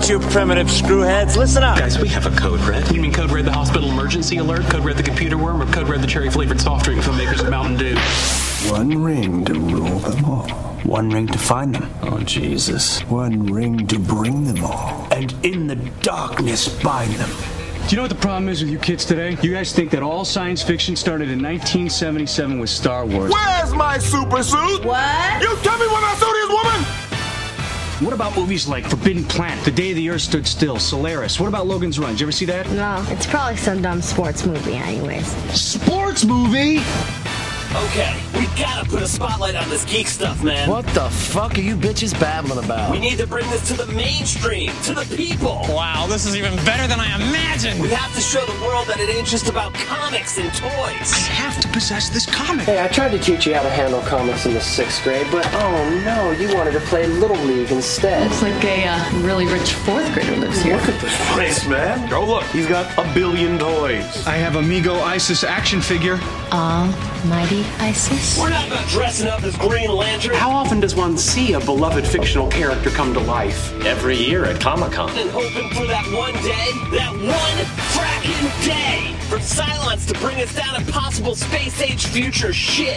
right, you primitive screwheads, listen up. Guys, we have a code red. You mean code red the hospital emergency alert, code red the computer worm, or code red the cherry-flavored soft drink from makers of Mountain Dew? One ring to rule them all. One ring to find them. Oh, Jesus. One ring to bring them all. And in the darkness bind them. Do you know what the problem is with you kids today? You guys think that all science fiction started in 1977 with Star Wars. Where's my super suit? What? You tell me where my suit is, woman! What about movies like Forbidden Planet, The Day the Earth Stood Still, Solaris? What about Logan's Run? Did you ever see that? No, it's probably some dumb sports movie anyways. Sports movie? Okay, we gotta put a spotlight on this geek stuff, man. What the fuck are you bitches babbling about? We need to bring this to the mainstream, to the people. Wow, this is even better than I imagined. We have to show the world that it ain't just about comics and toys. I have to possess this comic. Hey, I tried to teach you how to handle comics in the 6th grade, but oh no, you wanted to play Little League instead. Looks like a really rich 4th grader lives here. Look at this place, man. Oh, look, he's got a billion toys. I have Amigo Isis action figure. Almighty Isis. We're not about dressing up as Green Lantern. How often does one see a beloved fictional character come to life? Every year at Comic-Con. And hoping for that one day, that one fracking day, for Cylons to bring us down impossible space-age future shit.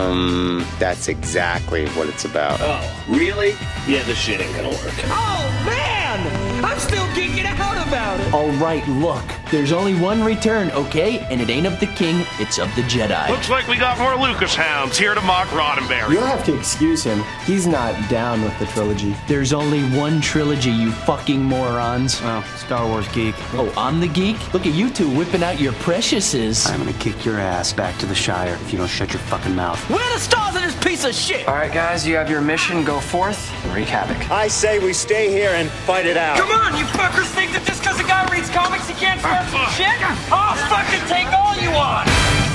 That's exactly what it's about. Oh, really? Yeah, this shit ain't gonna work. Oh, man! I'm still geeking out about it. All right, look, there's only one return, okay? And it ain't of the king, it's of the Jedi. Looks like we got more Lucas hounds here to mock Roddenberry. You'll have to excuse him. He's not down with the trilogy. There's only one trilogy, you fucking morons. Oh, Star Wars geek. Oh, I'm the geek? Look at you two whipping out your preciouses. I'm gonna kick your ass back to the Shire if you don't shut your fucking mouth. Where are the stars of this piece of shit? All right, guys, you have your mission. Go forth and wreak havoc. I say we stay here and fight it out. Come on, you fuckers think that just because a guy reads comics he can't start some shit? I'll fucking take all you want!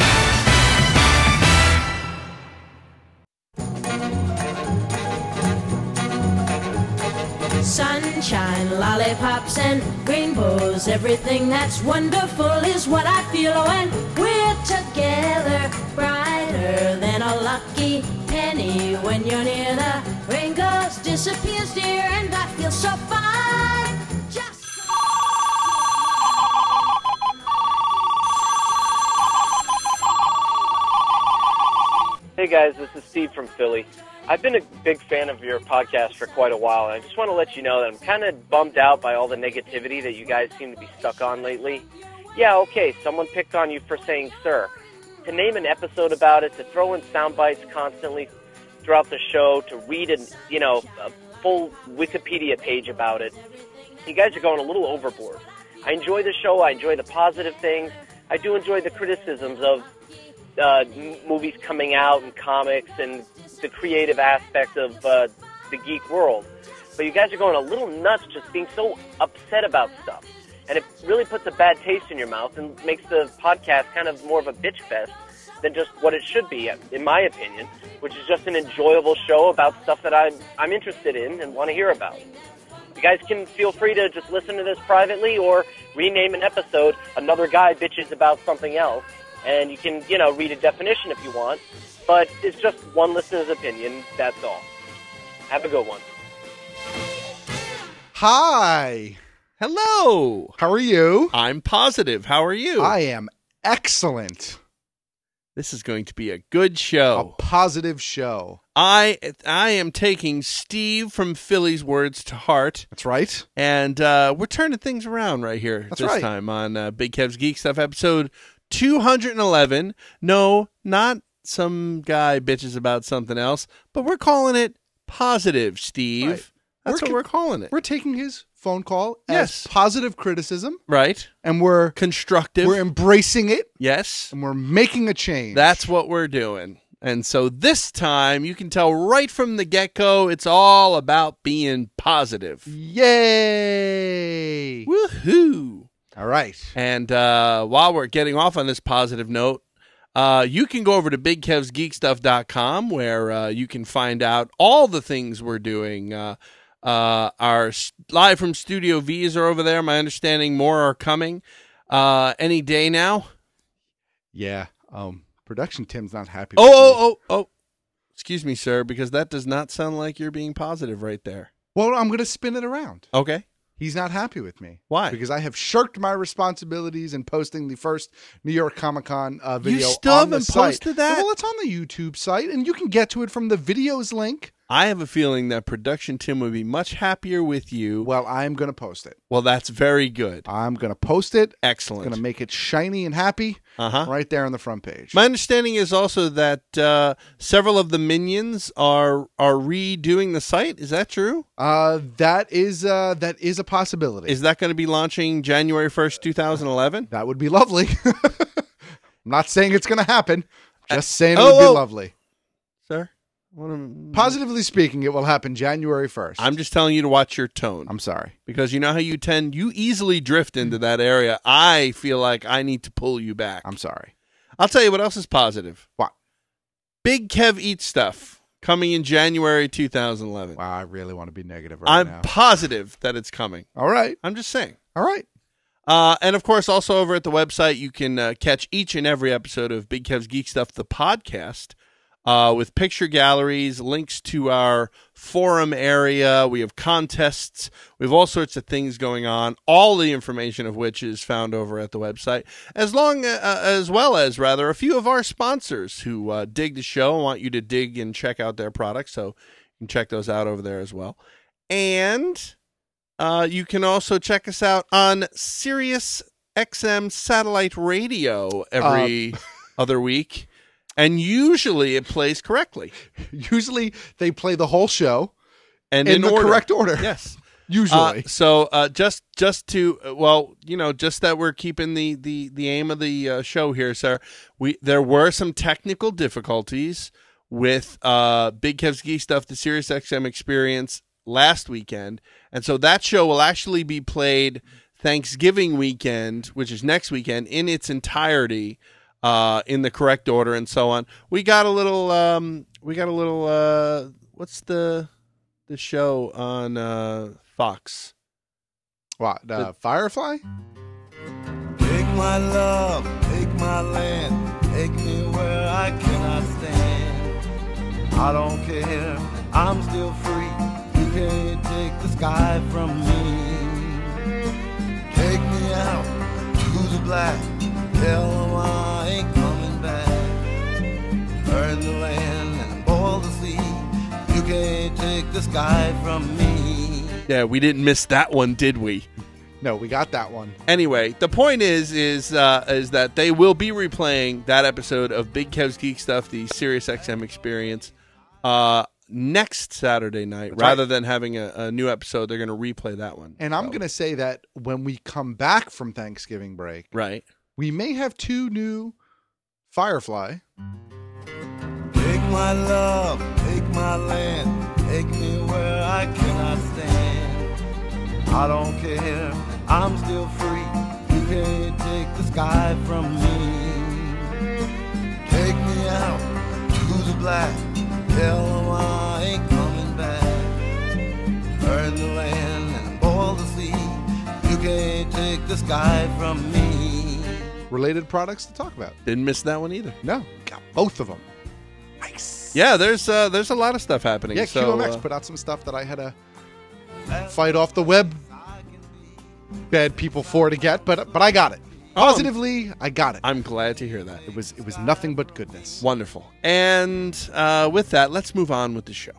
Sunshine, lollipops, and rainbows. Everything that's wonderful is what I feel when we're together. Brighter than a lucky penny when you're near. The rain goes, disappears, dear, and I feel so fine. Just Hey guys, this is Steve from Philly. I've been a big fan of your podcast for quite a while, and I just want to let you know that I'm kind of bummed out by all the negativity that you guys seem to be stuck on lately. Yeah, okay, someone picked on you for saying sir. To name an episode about it, to throw in sound bites constantly throughout the show, to read a full Wikipedia page about it, you guys are going a little overboard. I enjoy the show, I enjoy the positive things, I do enjoy the criticisms of movies coming out and comics and the creative aspect of the geek world. But you guys are going a little nuts just being so upset about stuff. And it really puts a bad taste in your mouth and makes the podcast kind of more of a bitch fest than just what it should be, in my opinion, which is just an enjoyable show about stuff that I'm interested in and want to hear about. You guys can feel free to just listen to this privately or rename an episode Another Guy Bitches About Something Else. And you can, read a definition if you want, but it's just one listener's opinion, that's all. Have a good one. Hi. Hello. How are you? I'm positive. How are you? I am excellent. This is going to be a good show. A positive show. I am taking Steve from Philly's words to heart. That's right. And we're turning things around right here this time on Big Kev's Geek Stuff episode 211. No, not some guy bitches about something else, but we're calling it positive, Steve. Right. That's what we're calling it. We're taking his phone call as positive criticism. Right. And we're constructive. We're embracing it. Yes. And we're making a change. That's what we're doing. And so this time, you can tell right from the get-go, it's all about being positive. Yay! Woohoo! All right. And while we're getting off on this positive note, you can go over to BigKevsGeekStuff.com where you can find out all the things we're doing. Our live from Studio V's are over there. My understanding more are coming any day now. Yeah. Production Tim's not happy. Oh. Excuse me, sir, because that does not sound like you're being positive right there. Well, I'm going to spin it around. Okay. He's not happy with me. Why? Because I have shirked my responsibilities in posting the first New York Comic Con video. You still on the haven't site. posted that? Well, it's on the YouTube site, and you can get to it from the videos link. I have a feeling that Production Tim would be much happier with you. Well, I'm going to post it. Well, that's very good. I'm going to post it. Excellent. Going to make it shiny and happy right there on the front page. My understanding is also that several of the Minions are redoing the site. Is that true? That is a possibility. Is that going to be launching January 1st, 2011? That would be lovely. I'm not saying it's going to happen. Just saying it would be lovely. Sir? Positively speaking, it will happen January 1st. I'm just telling you to watch your tone. I'm sorry. Because you know how you easily drift into that area. I feel like I need to pull you back. I'm sorry. I'll tell you what else is positive. What? Big Kev Eats Stuff coming in January 2011. Wow, I really want to be negative right now. I'm positive that it's coming. All right. I'm just saying. All right. And of course, also over at the website, you can catch each and every episode of Big Kev's Geek Stuff, the podcast. With picture galleries, links to our forum area. We have contests. We have all sorts of things going on, all the information of which is found over at the website, as well as a few of our sponsors who dig the show and want you to dig and check out their products. So you can check those out over there as well. And you can also check us out on Sirius XM satellite radio every other week. And usually it plays correctly. Usually they play the whole show and in the order. correct order. Yes. Usually. So just that we're keeping the aim of the show here, sir. There were some technical difficulties with Big Kev's Geek Stuff, the Sirius XM experience last weekend. And so that show will actually be played Thanksgiving weekend, which is next weekend, in its entirety. In the correct order and so on. We got a little what's the show on Fox? What, Firefly? Take my love, take my land, take me where I cannot stand. I don't care, I'm still free. You can't take the sky from me. Take me out to the black. Tell them I ain't coming back. Burn the land and boil the sea. You can't take the sky from me. Yeah, we didn't miss that one, did we? No, we got that one. Anyway, the point is that they will be replaying that episode of Big Kev's Geek Stuff, the Sirius XM experience, next Saturday night. Rather than having a new episode, they're going to replay that one. And I'm going to say that when we come back from Thanksgiving break, right, we may have 2 new Firefly. Take my love, take my land, take me where I cannot stand. I don't care, I'm still free. You can't take the sky from me. Take me out to the black. Tell them I ain't coming back. Burn the land and boil the sea. You can't take the sky from me. Related products to talk about. Didn't miss that one either. No, got both of them. Nice. Yeah, there's a lot of stuff happening. Yeah, so, QMX put out some stuff that I had to fight off the web. Bad people for to get, but I got it. Positively, I got it. I'm glad to hear that. It was nothing but goodness. Wonderful. And with that, let's move on with the show.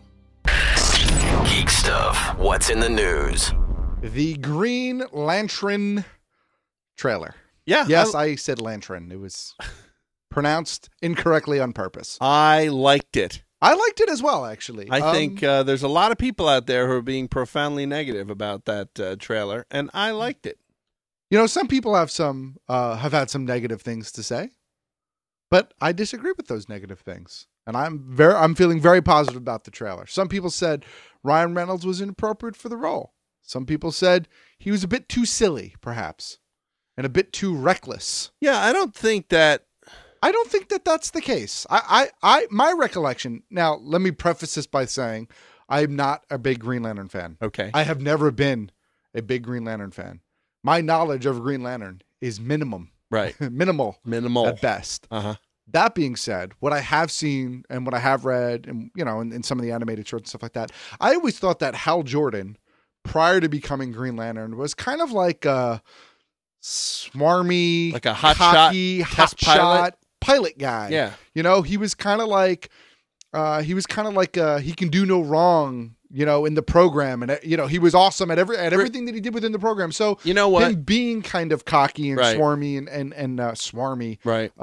Geek Stuff. What's in the news? The Green Lantern trailer. Yeah. Yes, I said Lantern. It was pronounced incorrectly on purpose. I liked it. I liked it as well, actually. I think there's a lot of people out there who are being profoundly negative about that trailer, and I liked it. You know, some people have had some negative things to say, but I disagree with those negative things. And I'm feeling very positive about the trailer. Some people said Ryan Reynolds was inappropriate for the role. Some people said he was a bit too silly, perhaps, and a bit too reckless. Yeah, I don't think that that's the case. My recollection. Now, let me preface this by saying I'm not a big Green Lantern fan. Okay. I have never been a big Green Lantern fan. My knowledge of Green Lantern is minimum. Right. Minimal at best. Uh-huh. That being said, what I have seen and what I have read and, you know, in some of the animated shorts and stuff like that, I always thought that Hal Jordan prior to becoming Green Lantern was kind of like a smarmy, like a hot cocky, shot test pilot guy. Yeah. You know, he was kind of like he can do no wrong, you know, in the program, and you know, he was awesome at everything that he did within the program. So you know what, him being kind of cocky and right. swarmy and swarmy, right,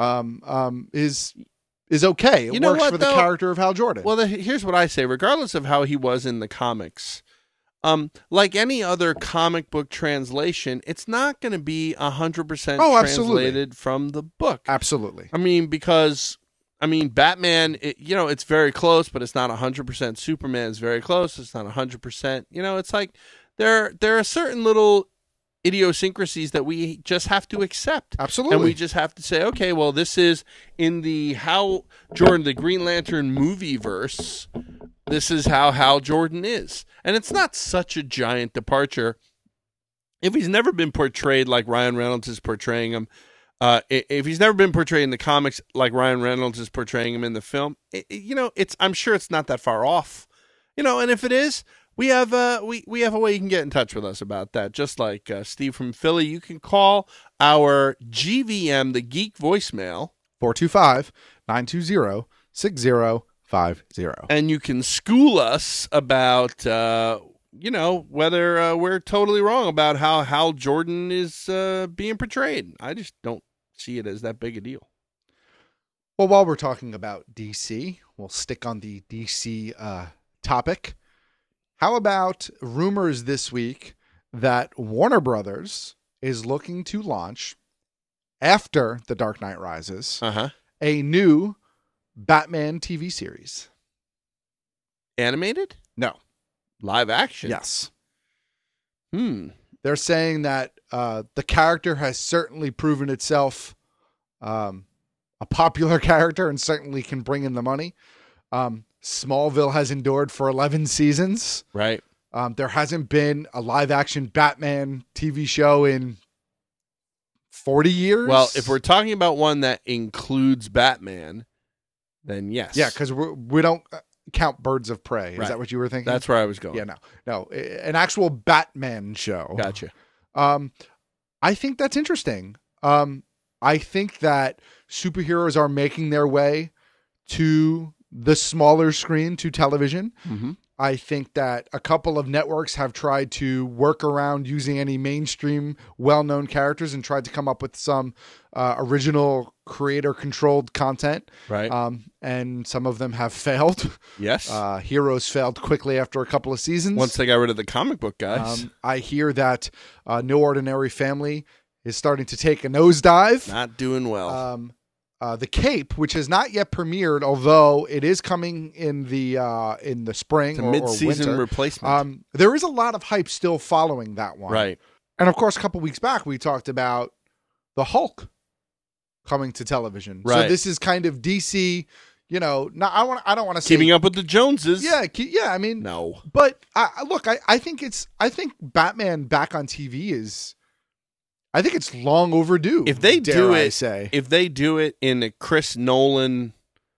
is okay. It you know works what, for the though? character of Hal Jordan. Well, here's what I say: regardless of how he was in the comics, like any other comic book translation, it's not going to be 100% translated from the book. Absolutely. I mean, because Batman, it's very close, but it's not 100%. Superman is very close. It's not 100%. You know, it's like there are certain little idiosyncrasies that we just have to accept. Absolutely. And we just have to say, okay, well, this is in the Hal Jordan, the Green Lantern movie verse. This is how Hal Jordan is. And it's not such a giant departure. If he's never been portrayed like Ryan Reynolds is portraying him, if he's never been portrayed in the comics like Ryan Reynolds is portraying him in the film, I'm sure it's not that far off. You know, and if it is, we have a way you can get in touch with us about that. Just like Steve from Philly, you can call our GVM, the Geek voicemail, 425-920-6050. And you can school us about, whether we're totally wrong about how Hal Jordan is being portrayed. I just don't see it as that big a deal. Well, while we're talking about DC, we'll stick on the DC topic. How about rumors this week that Warner Brothers is looking to launch, after The Dark Knight Rises, a new Batman TV series? Animated? No. Live action? Yes. They're saying that the character has certainly proven itself a popular character and certainly can bring in the money. Smallville has endured for 11 seasons. Right. There hasn't been a live-action Batman TV show in 40 years. Well, if we're talking about one that includes Batman, then yes. Yeah, because we don't count Birds of Prey. Is that what you were thinking? That's where I was going. Yeah, no. An actual Batman show. Gotcha. I think that's interesting. I think that superheroes are making their way to the smaller screen, to television. Mm-hmm. I think that a couple of networks have tried to work around using any mainstream well-known characters and tried to come up with some original creator-controlled content. Right. And some of them have failed. Yes. Heroes failed quickly after a couple of seasons. Once they got rid of the comic book guys. I hear that No Ordinary Family is starting to take a nosedive. Not doing well. The Cape, which has not yet premiered, although it is coming in the spring it's a or mid-season winter. replacement. There is a lot of hype still following that one. Right. And of course, a couple weeks back, we talked about the Hulk coming to television. Right. So this is kind of DC, I don't want to say Keeping up with the Joneses. Yeah. I mean, no. But I think Batman back on TV is. I think it's long overdue. If they do it, if they do it in a Chris Nolan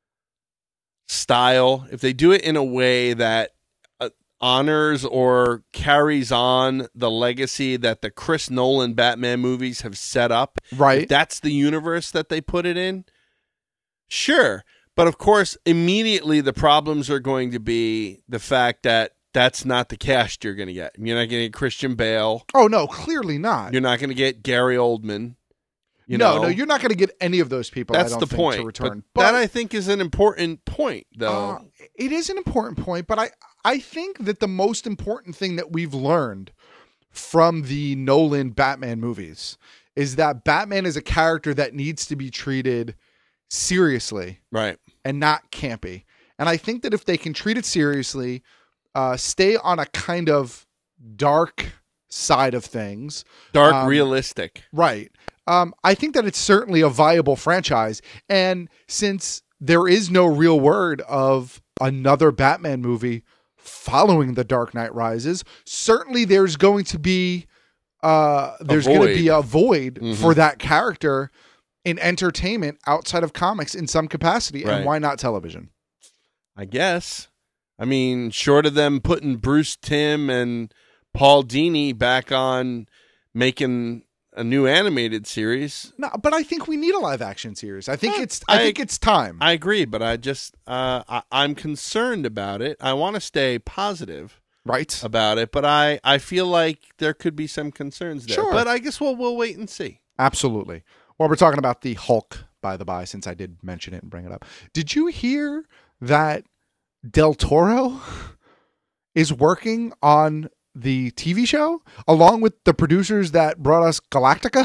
style, if they do it in a way that honors or carries on the legacy that the Chris Nolan Batman movies have set up, right? If that's the universe that they put it in, sure. But of course, immediately the problems are going to be the fact that that's not the cast you're going to get. You're not going to get Christian Bale. Oh, no, clearly not. You're not going to get Gary Oldman. No, you're not going to get any of those people. That's I don't the think, point. To return. But that, I think, is an important point, though. It is an important point, but I think that the most important thing that we've learned from the Nolan Batman movies is that Batman is a character that needs to be treated seriously. Right. And not campy. And I think that if they can treat it seriously, stay on a kind of dark side of things. Dark, realistic. Right. I think that it's certainly a viable franchise. And since there is no real word of another Batman movie following The Dark Knight Rises, certainly there's going to be a void for that character in entertainment outside of comics in some capacity. Right. And why not television? I guess. I mean, short of them putting Bruce Timm and Paul Dini back on making a new animated series. No, but I think we need a live action series. I think it's time. I agree, but I just I'm concerned about it. I want to stay positive about it, but I feel like there could be some concerns there. Sure. But I guess we'll wait and see. Absolutely. Well, we're talking about the Hulk, by the by, since I did mention it and bring it up. Did you hear that Del Toro is working on the TV show along with the producers that brought us Galactica?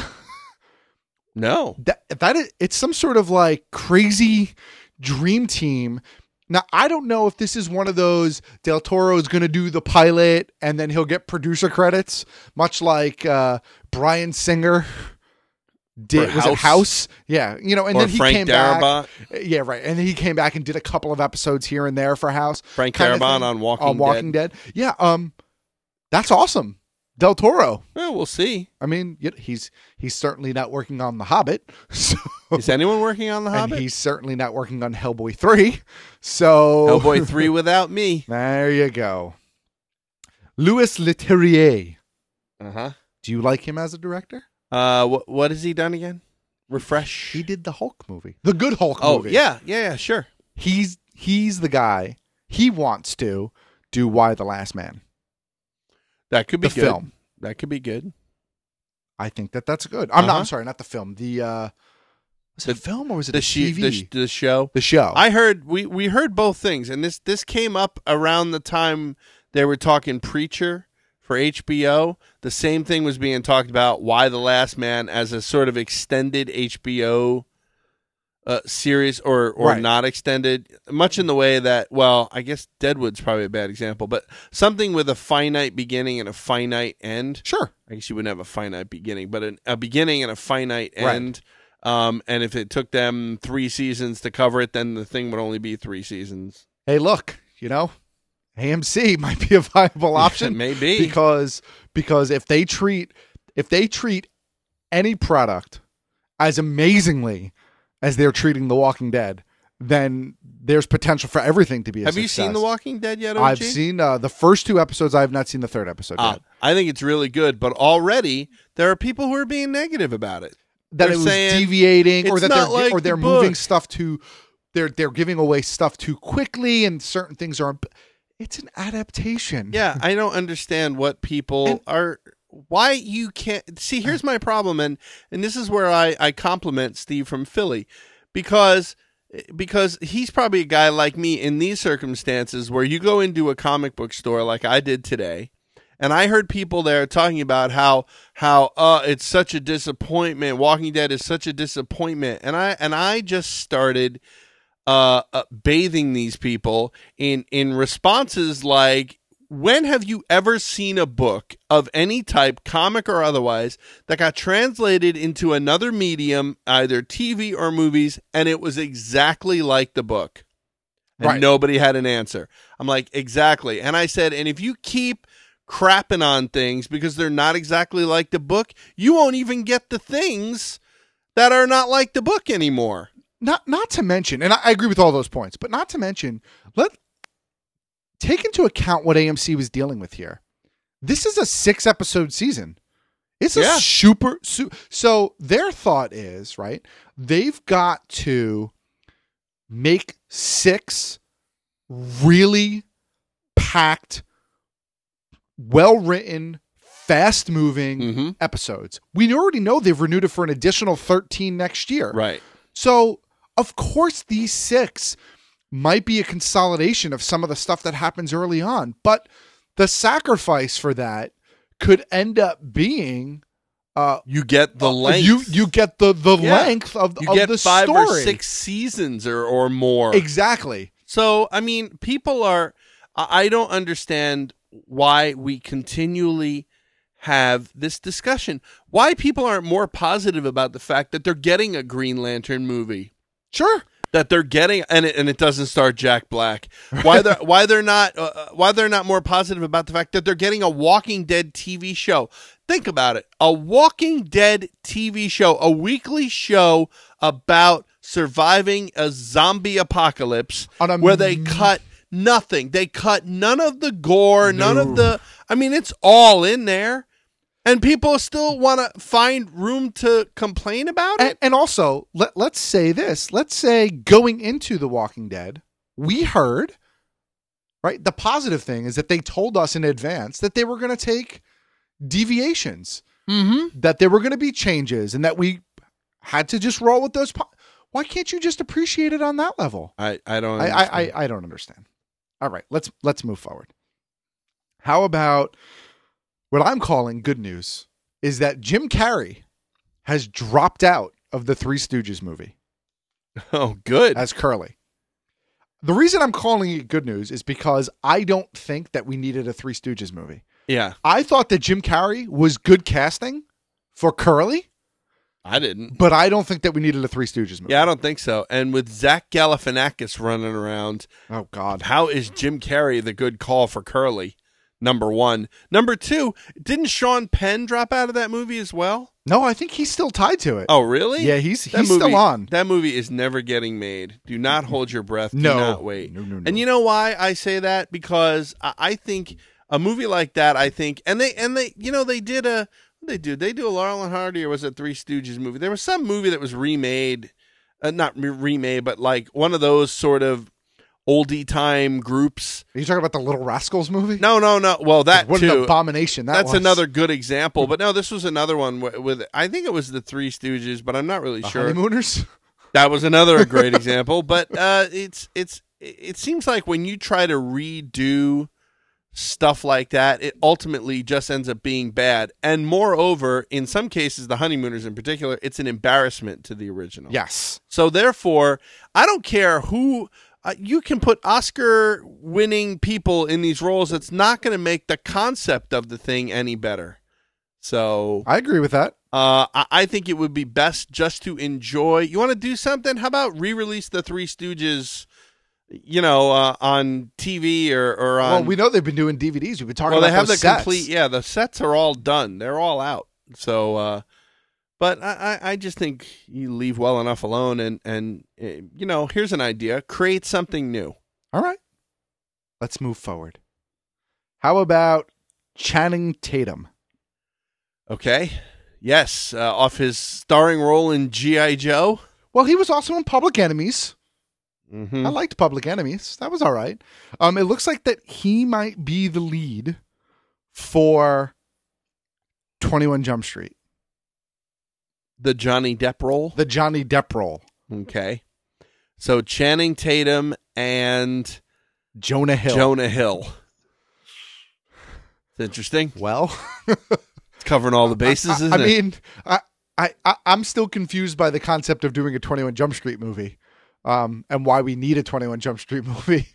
No. It's some sort of like crazy dream team. Now, I don't know if this is one of those Del Toro is going to do the pilot and then he'll get producer credits, much like Bryan Singer did. Was it House? Yeah. You know, and or then he Frank came Darabont. back. Yeah, right. And then he came back and did a couple of episodes here and there for House. Frank Darabont on Walking Dead. Yeah. That's awesome. Del Toro. Well, we'll see. I mean, he's certainly not working on The Hobbit. So, is anyone working on The Hobbit? And he's certainly not working on Hellboy 3. So Hellboy 3 without me. There you go. Louis Leterrier. Uh-huh. Do you like him as a director? What has he done again? Refresh. He did the Hulk movie. The good Hulk movie. Oh, yeah, sure. He's the guy. He wants to do Y the Last Man. That could be the good. Film. That could be good. I think that's good. I'm sorry, not the film. Was it a film or was it the TV? The show. The show. I heard we heard both things, and this came up around the time they were talking Preacher for HBO. The same thing was being talked about, Y the Last Man, as a sort of extended HBO series or right. not extended, much in the way that, well, I guess Deadwood's probably a bad example, but something with a finite beginning and a finite end. Sure. I guess you wouldn't have a finite beginning, but a beginning and a finite end. And if it took them 3 seasons to cover it, then the thing would only be 3 seasons. Hey, look, AMC might be a viable option. Maybe. Because if they treat any product as amazingly as they're treating The Walking Dead, then there's potential for everything to be a Have success. you seen The Walking Dead yet, OG? I've seen the first 2 episodes. I have not seen the 3rd episode yet. I think it's really good, but already there are people who are being negative about it. That it was deviating, or that they're moving book. stuff they're giving away stuff too quickly, and certain things are. It's an adaptation. Yeah, I don't understand what people are. Why you can't see? Here's my problem, and this is where I compliment Steve from Philly, because he's probably a guy like me in these circumstances where you go into a comic book store like I did today, and I heard people there talking about how it's such a disappointment. Walking Dead is such a disappointment, and I just started bathing these people in responses like, when have you ever seen a book of any type, comic or otherwise, that got translated into another medium, either TV or movies, and it was exactly like the book? And right. Nobody had an answer. I'm like, exactly. And I said, and if you keep crapping on things because they're not exactly like the book, you won't even get the things that are not like the book anymore. Not to mention, and I agree with all those points, but not to mention, take into account what AMC was dealing with here. This is a 6-episode season. It's a super. So their thought is, right, they've got to make 6 really packed, well-written, fast-moving episodes. We already know they've renewed it for an additional 13 next year. Right. So, of course, these 6 might be a consolidation of some of the stuff that happens early on, but the sacrifice for that could end up being you get the length. You get the length of the story. You get 5 or 6 seasons or more. Exactly. So, I mean, people are. I don't understand why we continually have this discussion. Why people aren't more positive about the fact that they're getting a Green Lantern movie. Sure. That they're getting, and it doesn't star Jack Black. Why they're not more positive about the fact that they're getting a Walking Dead TV show? Think about it. A Walking Dead TV show, a weekly show about surviving a zombie apocalypse where they cut nothing. They cut none of the gore, none of the. I mean, it's all in there, and people still want to find room to complain about it. And also, let's say this. Let's say going into The Walking Dead, we heard, right? The positive thing is that they told us in advance that they were going to take deviations, that there were going to be changes, and that we had to just roll with those. Why can't you just appreciate it on that level? I don't understand. I don't understand. All right, let's move forward. How about what I'm calling good news is that Jim Carrey has dropped out of the Three Stooges movie. Oh, good. As Curly. The reason I'm calling it good news is because I don't think that we needed a Three Stooges movie. Yeah. I thought that Jim Carrey was good casting for Curly. I didn't. But I don't think that we needed a Three Stooges movie. Yeah, I don't think so. And with Zach Galifianakis running around, oh God, how is Jim Carrey the good call for Curly? Number one. Number two, didn't Sean Penn drop out of that movie as well? No, I think he's still tied to it. Oh, really? Yeah, he's still on. That movie is never getting made. Do not hold your breath. No. Do not wait. No. And you know why I say that? Because I think a movie like that, and they you know, they did a. They do a Laurel and Hardy, or was it Three Stooges movie? There was some movie that was remade, not remade, but like one of those sort of oldie time groups. Are you talking about the Little Rascals movie? No. Well, that what too. What an abomination That's was. another good example. But no, this was another one with I think it was the Three Stooges, but I'm not really The sure. Honeymooners? That was another great example. But it seems like when you try to redo stuff like that, it ultimately just ends up being bad. And moreover, in some cases, the Honeymooners in particular, it's an embarrassment to the original. Yes. So therefore, I don't care who you can put Oscar-winning people in these roles. It's not going to make the concept of the thing any better. So I agree with that. I think it would be best just to enjoy. You want to do something? How about re-release the Three Stooges? You know, on TV or on. Well, we know they've been doing DVDs. We've been talking about they have those the sets. complete. Yeah, the sets are all done. They're all out. So, but I just think you leave well enough alone, and you know, here's an idea: create something new. All right, let's move forward. How about Channing Tatum? Okay. Yes, off his starring role in G.I. Joe. Well, he was also in Public Enemies. Mm-hmm. I liked Public Enemies. That was all right. It looks like that he might be the lead for 21 Jump Street. The Johnny Depp role? The Johnny Depp role. Okay. So Channing Tatum and Jonah Hill. Jonah Hill. It's interesting. Well, it's covering all the bases, isn't it? I mean, I'm still confused by the concept of doing a 21 Jump Street movie. And why we need a 21 Jump Street movie.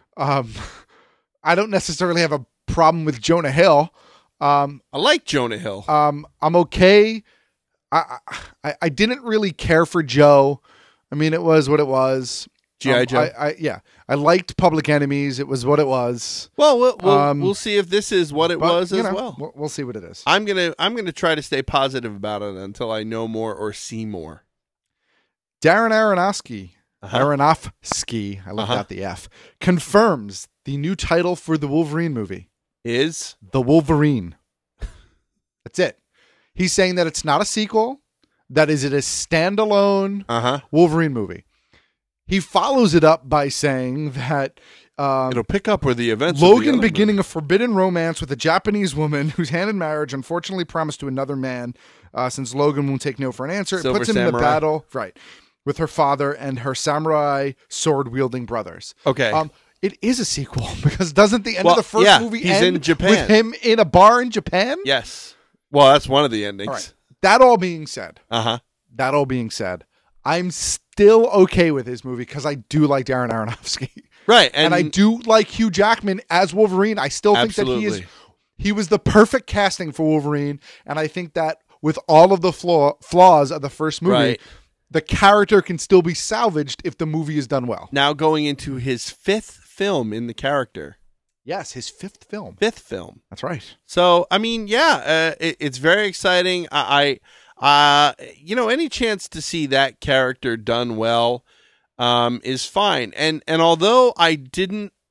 I don't necessarily have a problem with Jonah Hill. I like Jonah Hill. I'm okay. I didn't really care for Joe. I mean, it was what it was. G.I. Joe. I liked Public Enemies. It was what it was. Well, we'll see if this is what it was as well. We'll see what it is. I'm gonna try to stay positive about it until I know more or see more. Darren Aronofsky. Aronofsky, I left out the F, confirms the new title for the Wolverine movie is The Wolverine. That's it. He's saying that it's not a sequel, that is it a standalone Wolverine movie. He follows it up by saying that it'll pick up where the events Logan beginning a forbidden romance with a Japanese woman whose hand in marriage unfortunately promised to another man since Logan won't take no for an answer. Silver It puts him in the Samurai. battle. Right. With her father and her samurai sword-wielding brothers. Okay. It is a sequel because doesn't the end of the first movie he's end in Japan. with him in a bar in Japan? Yes. Well, that's one of the endings. All right. That all being said, I'm still okay with his movie because I do like Darren Aronofsky. Right. And I do like Hugh Jackman as Wolverine. I still think that he was the perfect casting for Wolverine. And I think that with all of the flaws of the first movie, the character can still be salvaged if the movie is done well. Now going into his fifth film in the character. Yes, his fifth film. Fifth film. That's right. So, I mean, it's very exciting. You know, any chance to see that character done well is fine. And although I didn't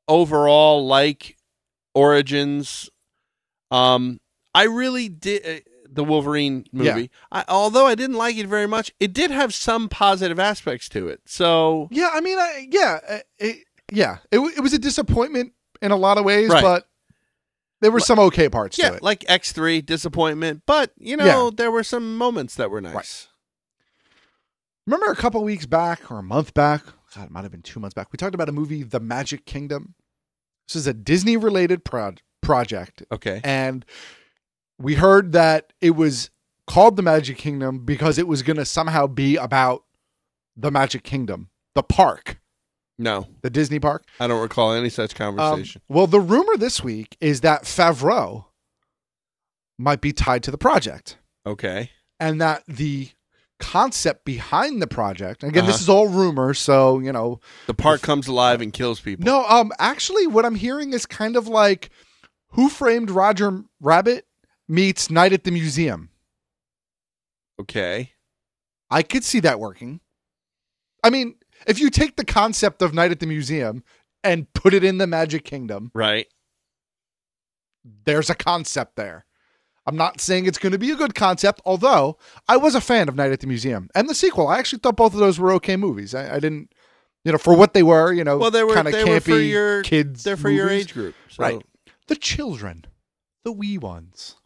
overall like Origins. I really did the Wolverine movie. Yeah. Although I didn't like it very much, it did have some positive aspects to it. So yeah, I mean, it was a disappointment in a lot of ways, Right. but there were some okay parts to it. like X3, disappointment, but there were some moments that were nice. Right. Remember a couple weeks back or a month back? God, it might have been 2 months back. We talked about a movie, The Magic Kingdom. This is a Disney-related project. Okay. And we heard that it was called The Magic Kingdom because it was going to somehow be about the Magic Kingdom, the park. No. The Disney park. I don't recall any such conversation. Well, the rumor this week is that Favreau might be tied to the project. Okay. And that the concept behind the project, again, this is all rumor, so, the park comes alive and kills people. No, actually, what I'm hearing is kind of like Who Framed Roger Rabbit meets Night at the Museum. Okay. I could see that working. I mean, if you take the concept of Night at the Museum and put it in the Magic Kingdom, right? There's a concept there. I'm not saying it's going to be a good concept, although I was a fan of Night at the Museum and the sequel. I actually thought both of those were okay movies. I didn't, for what they were, well, they were kind of campy were for your kids. They're for your movies. age group, so. Right? The children, the wee ones.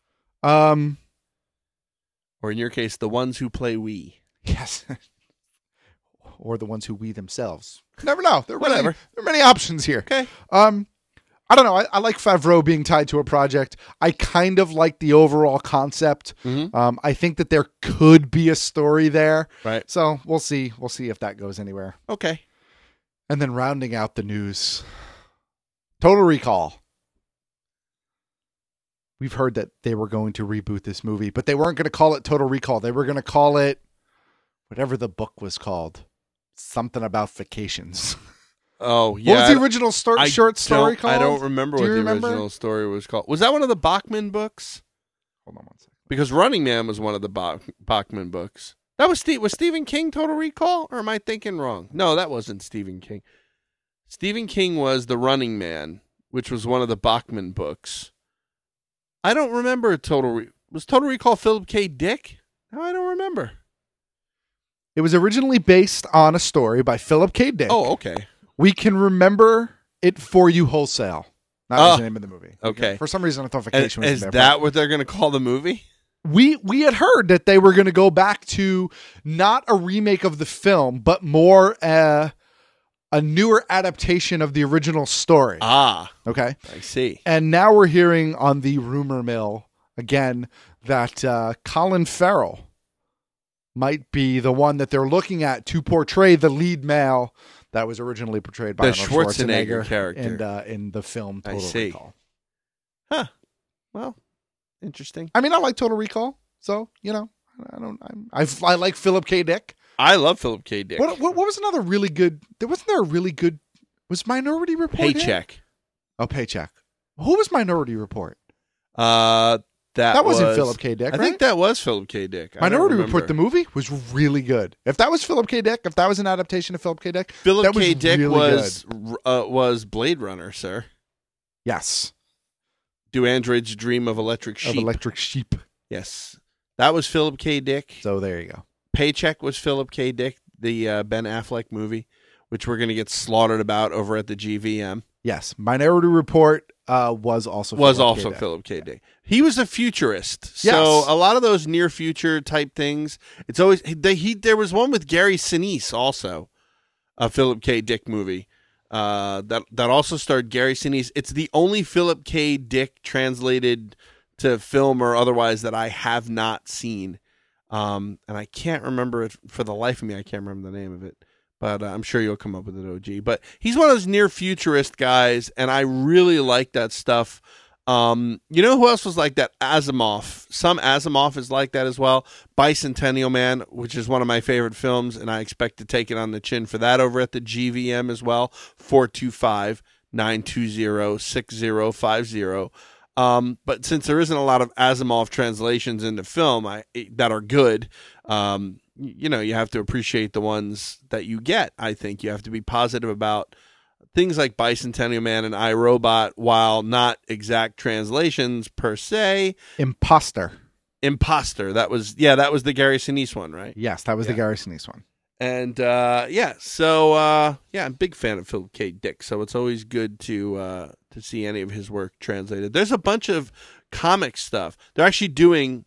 Or in your case, the ones who play Wii. Yes. Or the ones who wee themselves. Never know. There Whatever. are many options here. Okay. I don't know. I like Favreau being tied to a project. I kind of like the overall concept. Mm-hmm. I think that there could be a story there. Right. So we'll see. We'll see if that goes anywhere. Okay. And then rounding out the news, Total Recall. We've heard that they were going to reboot this movie, but they weren't going to call it Total Recall. They were going to call it whatever the book was called. Something about vacations. Oh, yeah. What was the original short story called? I don't remember what the original story was called. Was that one of the Bachman books? Hold on one second. Because Running Man was one of the Bachman books. That was was Stephen King Total Recall? Or am I thinking wrong? No, that wasn't Stephen King. Stephen King was The Running Man, which was one of the Bachman books. I don't remember was Total Recall Philip K. Dick? No, I don't remember. It was originally based on a story by Philip K. Dick. Oh, okay. We can remember it for you wholesale. That was the name of the movie. Okay. For some reason, I thought Vacation was Is there. that what they're going to call the movie? We had heard that they were going to go back to not a remake of the film, but more a newer adaptation of the original story. Ah. Okay. I see. And now we're hearing on the rumor mill, again, that Colin Farrell might be the one that they're looking at to portray the lead male that was originally portrayed by the Arnold Schwarzenegger character in the film Total Recall. Huh. Well, interesting. I mean, I like Total Recall, so I like Philip K. Dick. I love Philip K. Dick. What was another really good? Wasn't there a really good? Was Minority Report? Paycheck. Paycheck. Who was Minority Report? That wasn't Philip K. Dick. I think that was Philip K. Dick. Minority Report, the movie, was really good. If that was Philip K. Dick, if that was an adaptation of Philip K. Dick, Philip K. Dick really was Blade Runner, sir. Yes. Do androids dream of electric sheep? Of electric sheep. Yes. That was Philip K. Dick. So there you go. Paycheck was Philip K. Dick, the Ben Affleck movie, which we're going to get slaughtered about over at the GVM. Yes. Minority Report was also Philip K. Dick. He was a futurist. Yes. So a lot of those near future type things, it's always there was one with Gary Sinise also, a Philip K. Dick movie. That also starred Gary Sinise. It's the only Philip K. Dick translated to film or otherwise that I have not seen. And I can't remember it for the life of me. I can't remember the name of it. But I'm sure you'll come up with it, OG. But he's one of those near futurist guys, and I really like that stuff. You know who else was like that? Asimov. Some Asimov is like that as well. Bicentennial Man, which is one of my favorite films, and I expect to take it on the chin for that over at the GVM as well. 425-920-6050. But since there isn't a lot of Asimov translations into film that are good, you have to appreciate the ones that you get. I think you have to be positive about things like Bicentennial Man and iRobot, while not exact translations per se. Imposter. That was the Gary Sinise one, right? Yes, that was the Gary Sinise one. And I'm a big fan of Philip K. Dick, so it's always good to see any of his work translated. There's a bunch of comic stuff. They're actually doing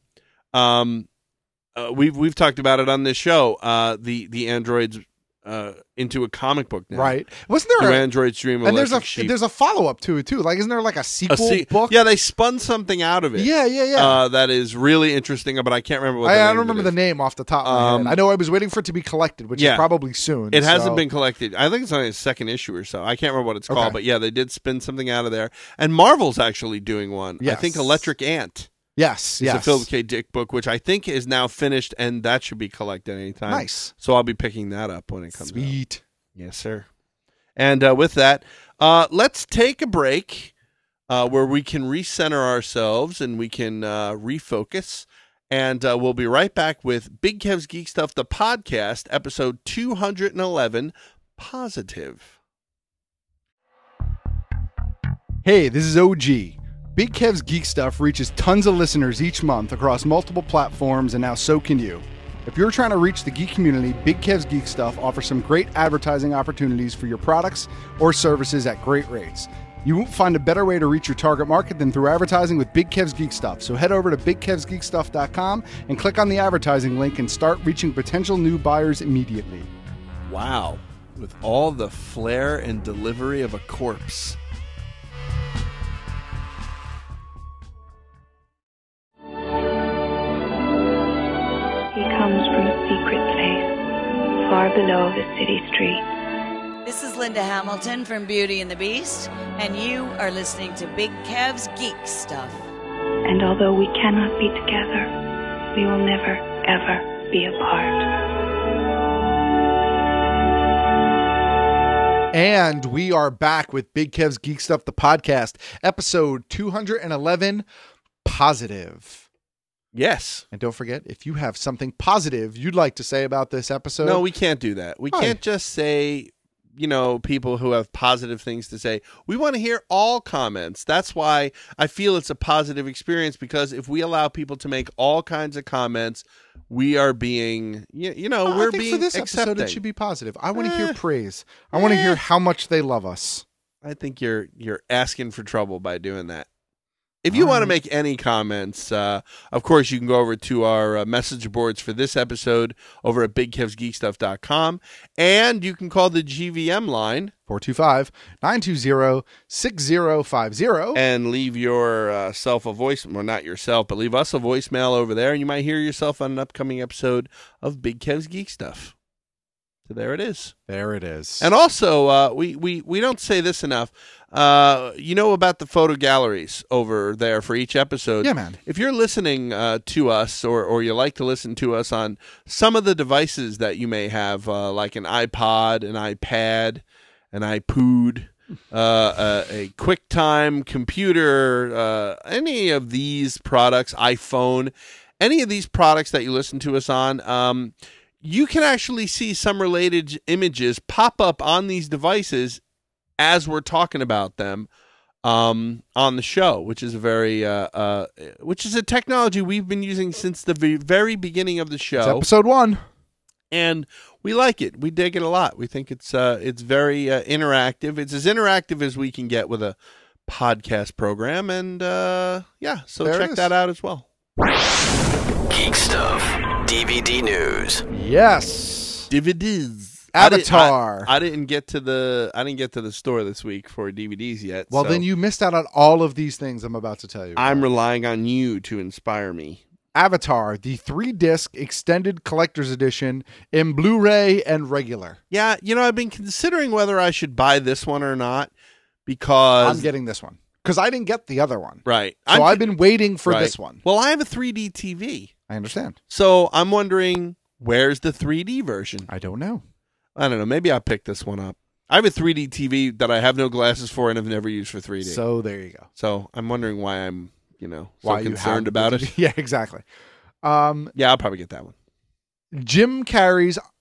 we've talked about it on this show, the androids into a comic book now. Right. Wasn't there Androids Dream and Electric Sheep. there's a follow-up to it too. Like, isn't there like a sequel book? Yeah, they spun something out of it. Yeah. That is really interesting, but I can't remember what I don't remember the name off the top of my head. I know I was waiting for it to be collected, which is probably soon. It hasn't been collected. I think it's only a second issue or so. I can't remember what it's called, but yeah, they did spin something out of there. And Marvel's actually doing one. Yes. I think Electric Ant. Yes, It's a Philip K. Dick book, which I think is now finished, and that should be collected anytime. Nice. So I'll be picking that up when it comes out. Sweet. Yes, sir. And with that, let's take a break where we can recenter ourselves and we can refocus. And we'll be right back with Big Kev's Geek Stuff, the podcast, episode 211, Positive. Hey, this is OG. Big Kev's Geek Stuff reaches tons of listeners each month across multiple platforms, and now so can you. If you're trying to reach the geek community, Big Kev's Geek Stuff offers some great advertising opportunities for your products or services at great rates. You won't find a better way to reach your target market than through advertising with Big Kev's Geek Stuff. So head over to BigKevsGeekStuff.com and click on the advertising link and start reaching potential new buyers immediately. Wow. With all the flair and delivery of a corpse. He comes from a secret place, far below the city street. This is Linda Hamilton from Beauty and the Beast, and you are listening to Big Kev's Geek Stuff. And although we cannot be together, we will never, ever be apart. And we are back with Big Kev's Geek Stuff, the podcast, episode 211, Positive. Yes. And don't forget, if you have something positive you'd like to say about this episode. No, we can't do that. We can't just say, people who have positive things to say. We want to hear all comments. That's why I feel it's a positive experience, because if we allow people to make all kinds of comments, we are being, we're I think being for this accepting. episode, it should be positive. I want to hear praise. I want to hear how much they love us. I think you're asking for trouble by doing that. If you want to make any comments, of course, you can go over to our message boards for this episode over at BigKevsGeekStuff.com, and you can call the GVM line 425-920-6050 and leave yourself a voice, well, not yourself, but leave us a voicemail over there, and you might hear yourself on an upcoming episode of Big Kev's Geek Stuff. So there it is. There it is. And also, we don't say this enough. About the photo galleries over there for each episode. Yeah, man. If you're listening to us or you like to listen to us on some of the devices that you may have, like an iPod, an iPad, an iPood, a QuickTime computer, any of these products, iPhone, any of these products that you listen to us on, you can actually see some related images pop up on these devices as we're talking about them on the show, which is a technology we've been using since the very beginning of the show. It's episode 1. And we like it. We dig it a lot. We think it's very interactive. It's as interactive as we can get with a podcast program. And so there check that out as well. Geek Stuff. DVD news. Yes. DVDs. Avatar. I didn't get to the store this week for DVDs yet. Well, so then you missed out on all of these things I'm about to tell you. I'm relying on you to inspire me. Avatar, the 3-disc extended collector's edition in Blu-ray and regular. Yeah, I've been considering whether I should buy this one or not, because I'm getting this one because I didn't get the other one. Right. So I've been waiting for this one. Well, I have a 3D TV. I understand. So I'm wondering, where's the 3D version? I don't know. Maybe I'll pick this one up. I have a 3D TV that I have no glasses for and have never used for 3D. So there you go. So I'm wondering why I'm, why concerned about it. Yeah, exactly. Yeah, I'll probably get that one. Jim Carrey's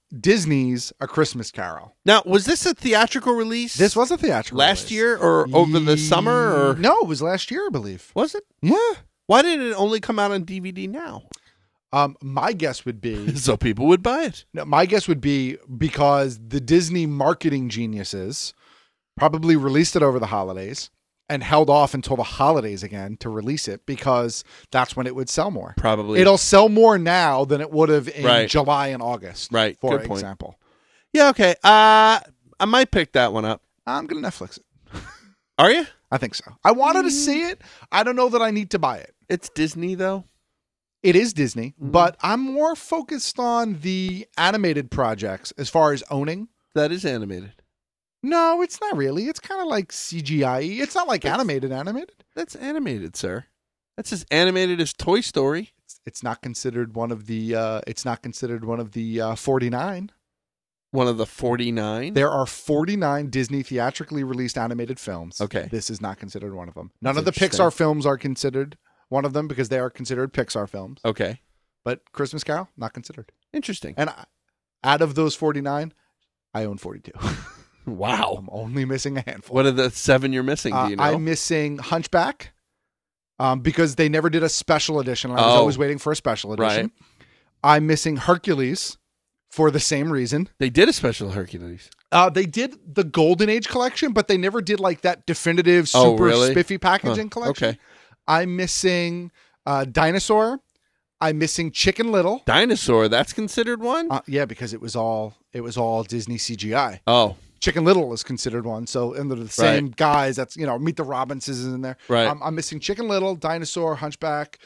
Disney's A Christmas Carol. Now, was this a theatrical release? This was a theatrical last release. year or over the summer? Or No, it was last year, I believe. was it? Yeah. Why did it only come out on DVD now? My guess would be So people would buy it. no, my guess would be because the Disney marketing geniuses probably released it over the holidays and held off until the holidays again to release it because that's when it would sell more. Probably. It'll sell more now than it would have in Right. July and August. Right. For Good point. example. Yeah, okay. I might pick that one up. I'm going to Netflix it. Are you? I think so. I wanted to see it. I don't know that I need to buy it. It's Disney, though. It is Disney, but I'm more focused on the animated projects as far as owning. That is animated. No, it's not really. It's kind of like CGI. It's not like animated. That's animated, sir. That's as animated as Toy Story. It's not considered one of the. It's not considered one of the 49. One of the 49. There are 49 Disney theatrically released animated films. Okay. This is not considered one of them. None That's of the interesting. Pixar films are considered one of them because they are considered Pixar films. Okay. But Christmas Carol, not considered. Interesting. And out of those 49, I own 42. Wow. I'm only missing a handful. What are the 7 you're missing? Do you know? I'm missing Hunchback because they never did a special edition. I was always waiting for a special edition. Right. I'm missing Hercules for the same reason. They did a special Hercules. They did the Golden Age collection, but they never did like that definitive, Oh, super really? spiffy packaging collection. Okay. I'm missing Dinosaur. I'm missing Chicken Little. Dinosaur, that's considered one? Yeah, because it was all Disney CGI. Oh. Chicken Little is considered one. So, and they're the same guys. That's, Meet the Robinsons is in there. Right. I'm missing Chicken Little, Dinosaur, Hunchback,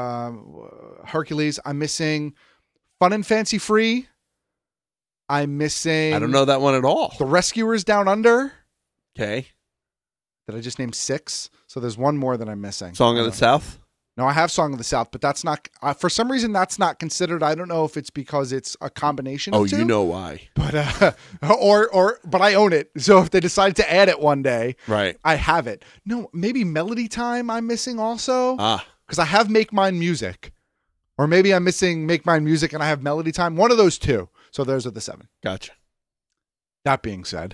Hercules. I'm missing Fun and Fancy Free. I'm missing. I don't know that one at all. The Rescuers Down Under. Okay. Did I just name 6? So there's one more that I'm missing. Song of the South? No, I have Song of the South, but that's not. For some reason, that's not considered. I don't know if it's because it's a combination of two. You know why. But but I own it. So if they decide to add it one day, right, I have it. No, maybe Melody Time I'm missing also. Because I have Make Mine Music. Or maybe I'm missing Make Mine Music and I have Melody Time. One of those two. So those are the 7. Gotcha. That being said,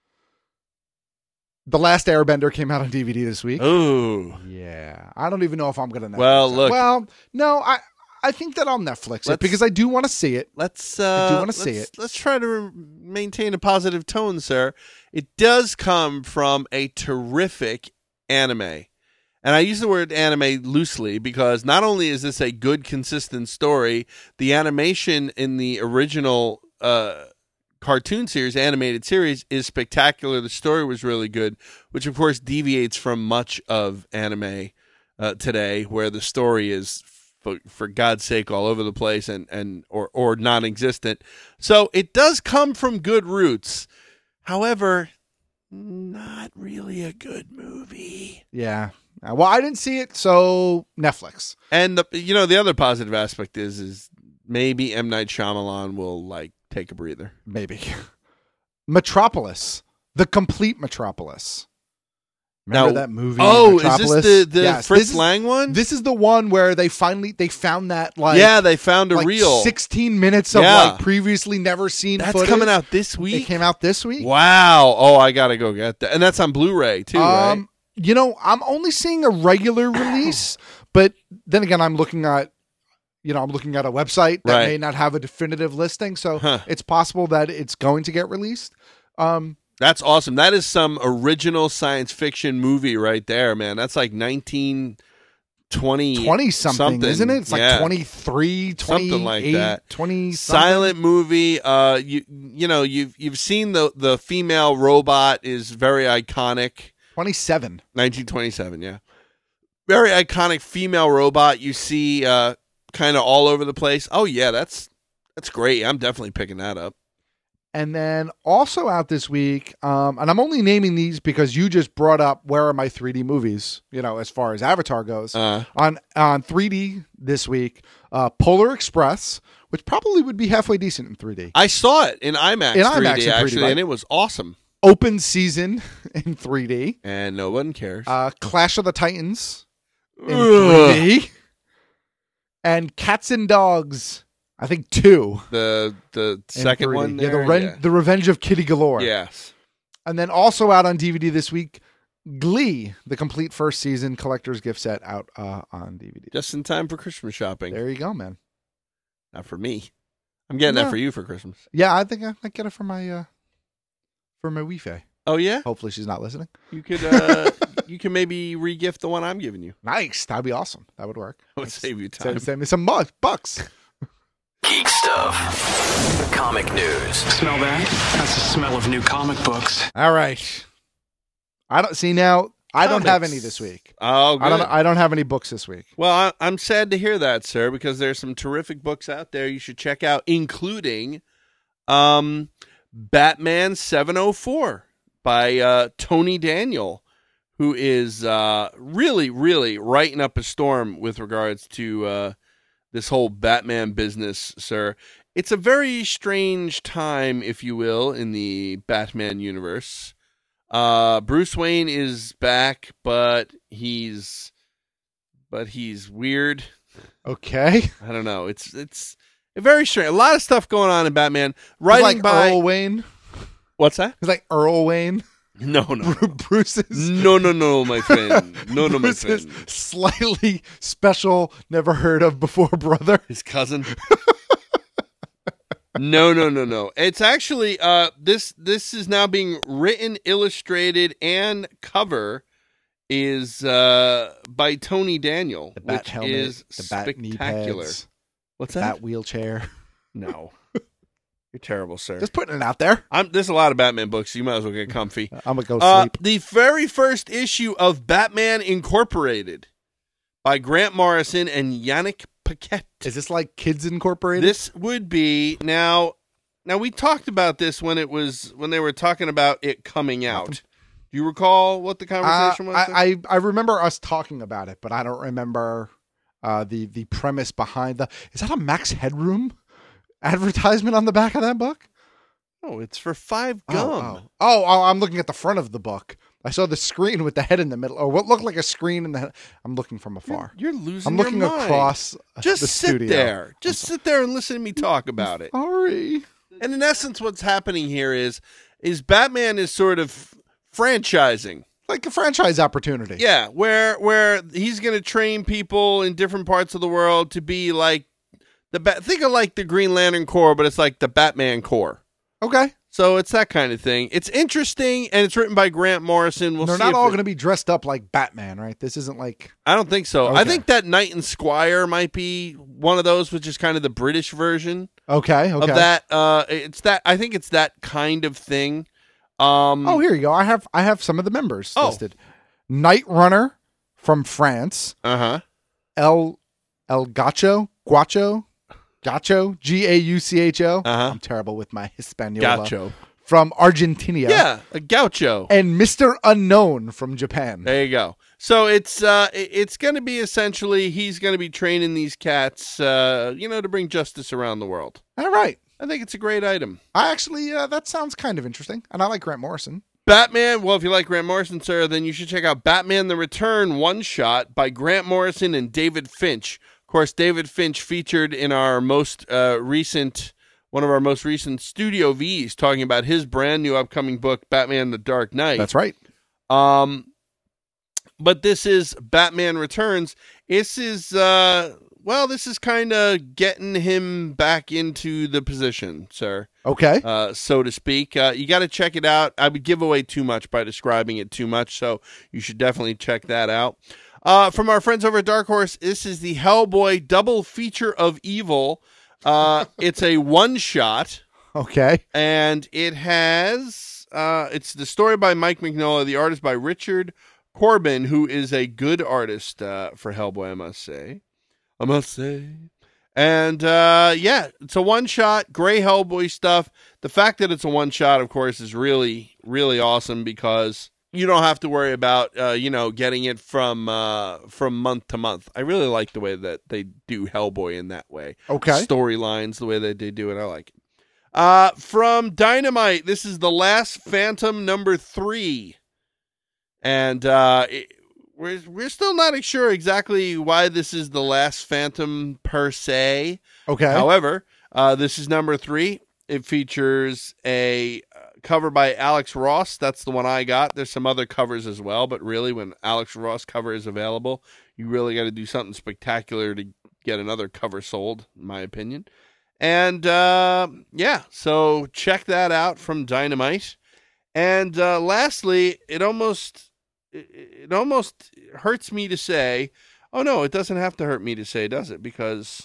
The Last Airbender came out on DVD this week. Ooh. Yeah. I don't even know if I'm going to Netflix Well, it. look. Well, no, I think that I'll Netflix it because I do want to see it. I do want to see it. Let's try to maintain a positive tone, sir. It does come from a terrific anime. And I use the word anime loosely because not only is this a good, consistent story, the animation in the original cartoon series, animated series, is spectacular. The story was really good, which of course deviates from much of anime today, where the story is, for God's sake, all over the place or non-existent. So it does come from good roots. However, not really a good movie. Yeah. Well, I didn't see it, so Netflix. And the other positive aspect is maybe M. Night Shyamalan will take a breather. Maybe. Metropolis, the complete Metropolis. Remember that movie? Metropolis? Is this the Fritz Lang one? This is the one where they found that they found a reel 16 minutes of previously never seen That's footage. coming out this week? It came out this week. Wow. Oh, I got to go get that. And that's on Blu-ray too, right? I'm only seeing a regular release, but then again, I'm looking at a website that may not have a definitive listing, so it's possible that it's going to get released. That's awesome. That is some original science fiction movie right there, man. That's like 20 something, isn't it? It's like 23, 28, something like that. 20 silent movie. You've seen the female robot is very iconic. 1927, yeah. Very iconic female robot you see kind of all over the place. Oh yeah, that's great. I'm definitely picking that up. And then also out this week, and I'm only naming these because you just brought up where are my 3D movies, as far as Avatar goes. On 3D this week, Polar Express, which probably would be halfway decent in 3D. I saw it in IMAX 3D, actually, right? and it was awesome. Open Season in 3D. And no one cares. Clash of the Titans in 3D. And Cats and Dogs I think 2. The and second 3D. one. Yeah, There? the Revenge of Kitty Galore. Yes. And then also out on DVD this week, Glee, the complete first season collector's gift set out on DVD. Just in time for Christmas shopping. There you go, man. Not for me. I'm getting that for you for Christmas. Yeah, I think I might get it for my Wi-Fi. Oh yeah. Hopefully she's not listening. You could you can maybe re-gift the one I'm giving you. Nice. That'd be awesome. That would work. It would save you time. Save me some bucks. Geek stuff. Comic news. Smell that? That's the smell of new comic books. All right. I don't see now. I don't have any this week. Oh, good. I don't have any books this week. Well, I'm sad to hear that, sir, because there's some terrific books out there you should check out, including Batman 704 by Tony Daniel, who is really, really writing up a storm with regards to this whole Batman business, sir. It's a very strange time, if you will, in the Batman universe. Bruce Wayne is back, but he's weird. Okay. I don't know. It's very strange. A lot of stuff going on in Batman. Writing like by Earl Wayne. What's that? It's like Earl Wayne. No. Bruce's. No, my friend. No, my friend. Slightly special, never heard of before brother. His cousin. No. It's actually this is now being written, illustrated, and cover is by Tony Daniel, The bat which helmet, is the bat knee spectacular. pads, What's the that? bat wheelchair. No. You're terrible, sir. Just putting it out there. There's a lot of Batman books, so you might as well get comfy. I'm gonna go sleep. The very first issue of Batman Incorporated by Grant Morrison and Yannick Paquette. Is this like Kids Incorporated? This would be now we talked about this when they were talking about it coming out. Do you recall what the conversation was? I remember us talking about it, but I don't remember the premise behind is that a Max Headroom advertisement on the back of that book? Oh, it's for 5 Gum. Oh, I'm looking at the front of the book. I saw the screen with the head in the middle, or what looked like a screen in the head. I'm looking from afar. You're losing I'm looking your mind. across Just the sit studio. there. Just sit there and listen to me talk about it. Sorry. And in essence, what's happening here is Batman is sort of franchising. Like a franchise opportunity. Yeah, where he's going to train people in different parts of the world to be like think of like the Green Lantern Corps, but it's like the Batman Corps. Okay. So it's that kind of thing. It's interesting, and it's written by Grant Morrison. They're not all going to be dressed up like Batman, right? This isn't like... I don't think so. Okay. I think that Knight and Squire might be one of those, which is kind of the British version. Okay. Of that. I think it's that kind of thing. Here you go. I have some of the members listed. Night Runner from France. El Gacho, Gaucho. I'm terrible with my Hispaniola. Gaucho. From Argentina. Yeah, a gaucho. And Mr. Unknown from Japan. There you go. So it's going to be essentially he's going to be training these cats, to bring justice around the world. All right. I think it's a great item. I actually, that sounds kind of interesting. And I like Grant Morrison. Batman, well, if you like Grant Morrison, sir, then you should check out Batman the Return one-shot by Grant Morrison and David Finch. Of course, David Finch featured in our one of our most recent Studio Vs, talking about his brand new upcoming book, Batman the Dark Knight. That's right. But this is Batman Returns. This is kind of getting him back into the position, sir. Okay. So to speak. You got to check it out. I would give away too much by describing it too much, so you should definitely check that out. From our friends over at Dark Horse, this is the Hellboy double feature of evil. It's a one-shot. Okay. And it has, it's the story by Mike Mignola, the artist by Richard Corbin, who is a good artist for Hellboy, I must say. And, it's a one-shot, gray Hellboy stuff. The fact that it's a one-shot, of course, is really, really awesome because you don't have to worry about, getting it from month to month. I really like the way that they do Hellboy in that way. Okay. Storylines, the way that they do it, I like it. From Dynamite, this is The Last Phantom #3. And we're still not sure exactly why this is The Last Phantom per se. Okay. However, this is number 3. It features a cover by Alex Ross. That's the one I got. There's some other covers as well, but really when Alex Ross cover is available, you really got to do something spectacular to get another cover sold, in my opinion. And so check that out from Dynamite. And lastly, it almost hurts me to say, oh no, it doesn't have to hurt me to say, does it? Because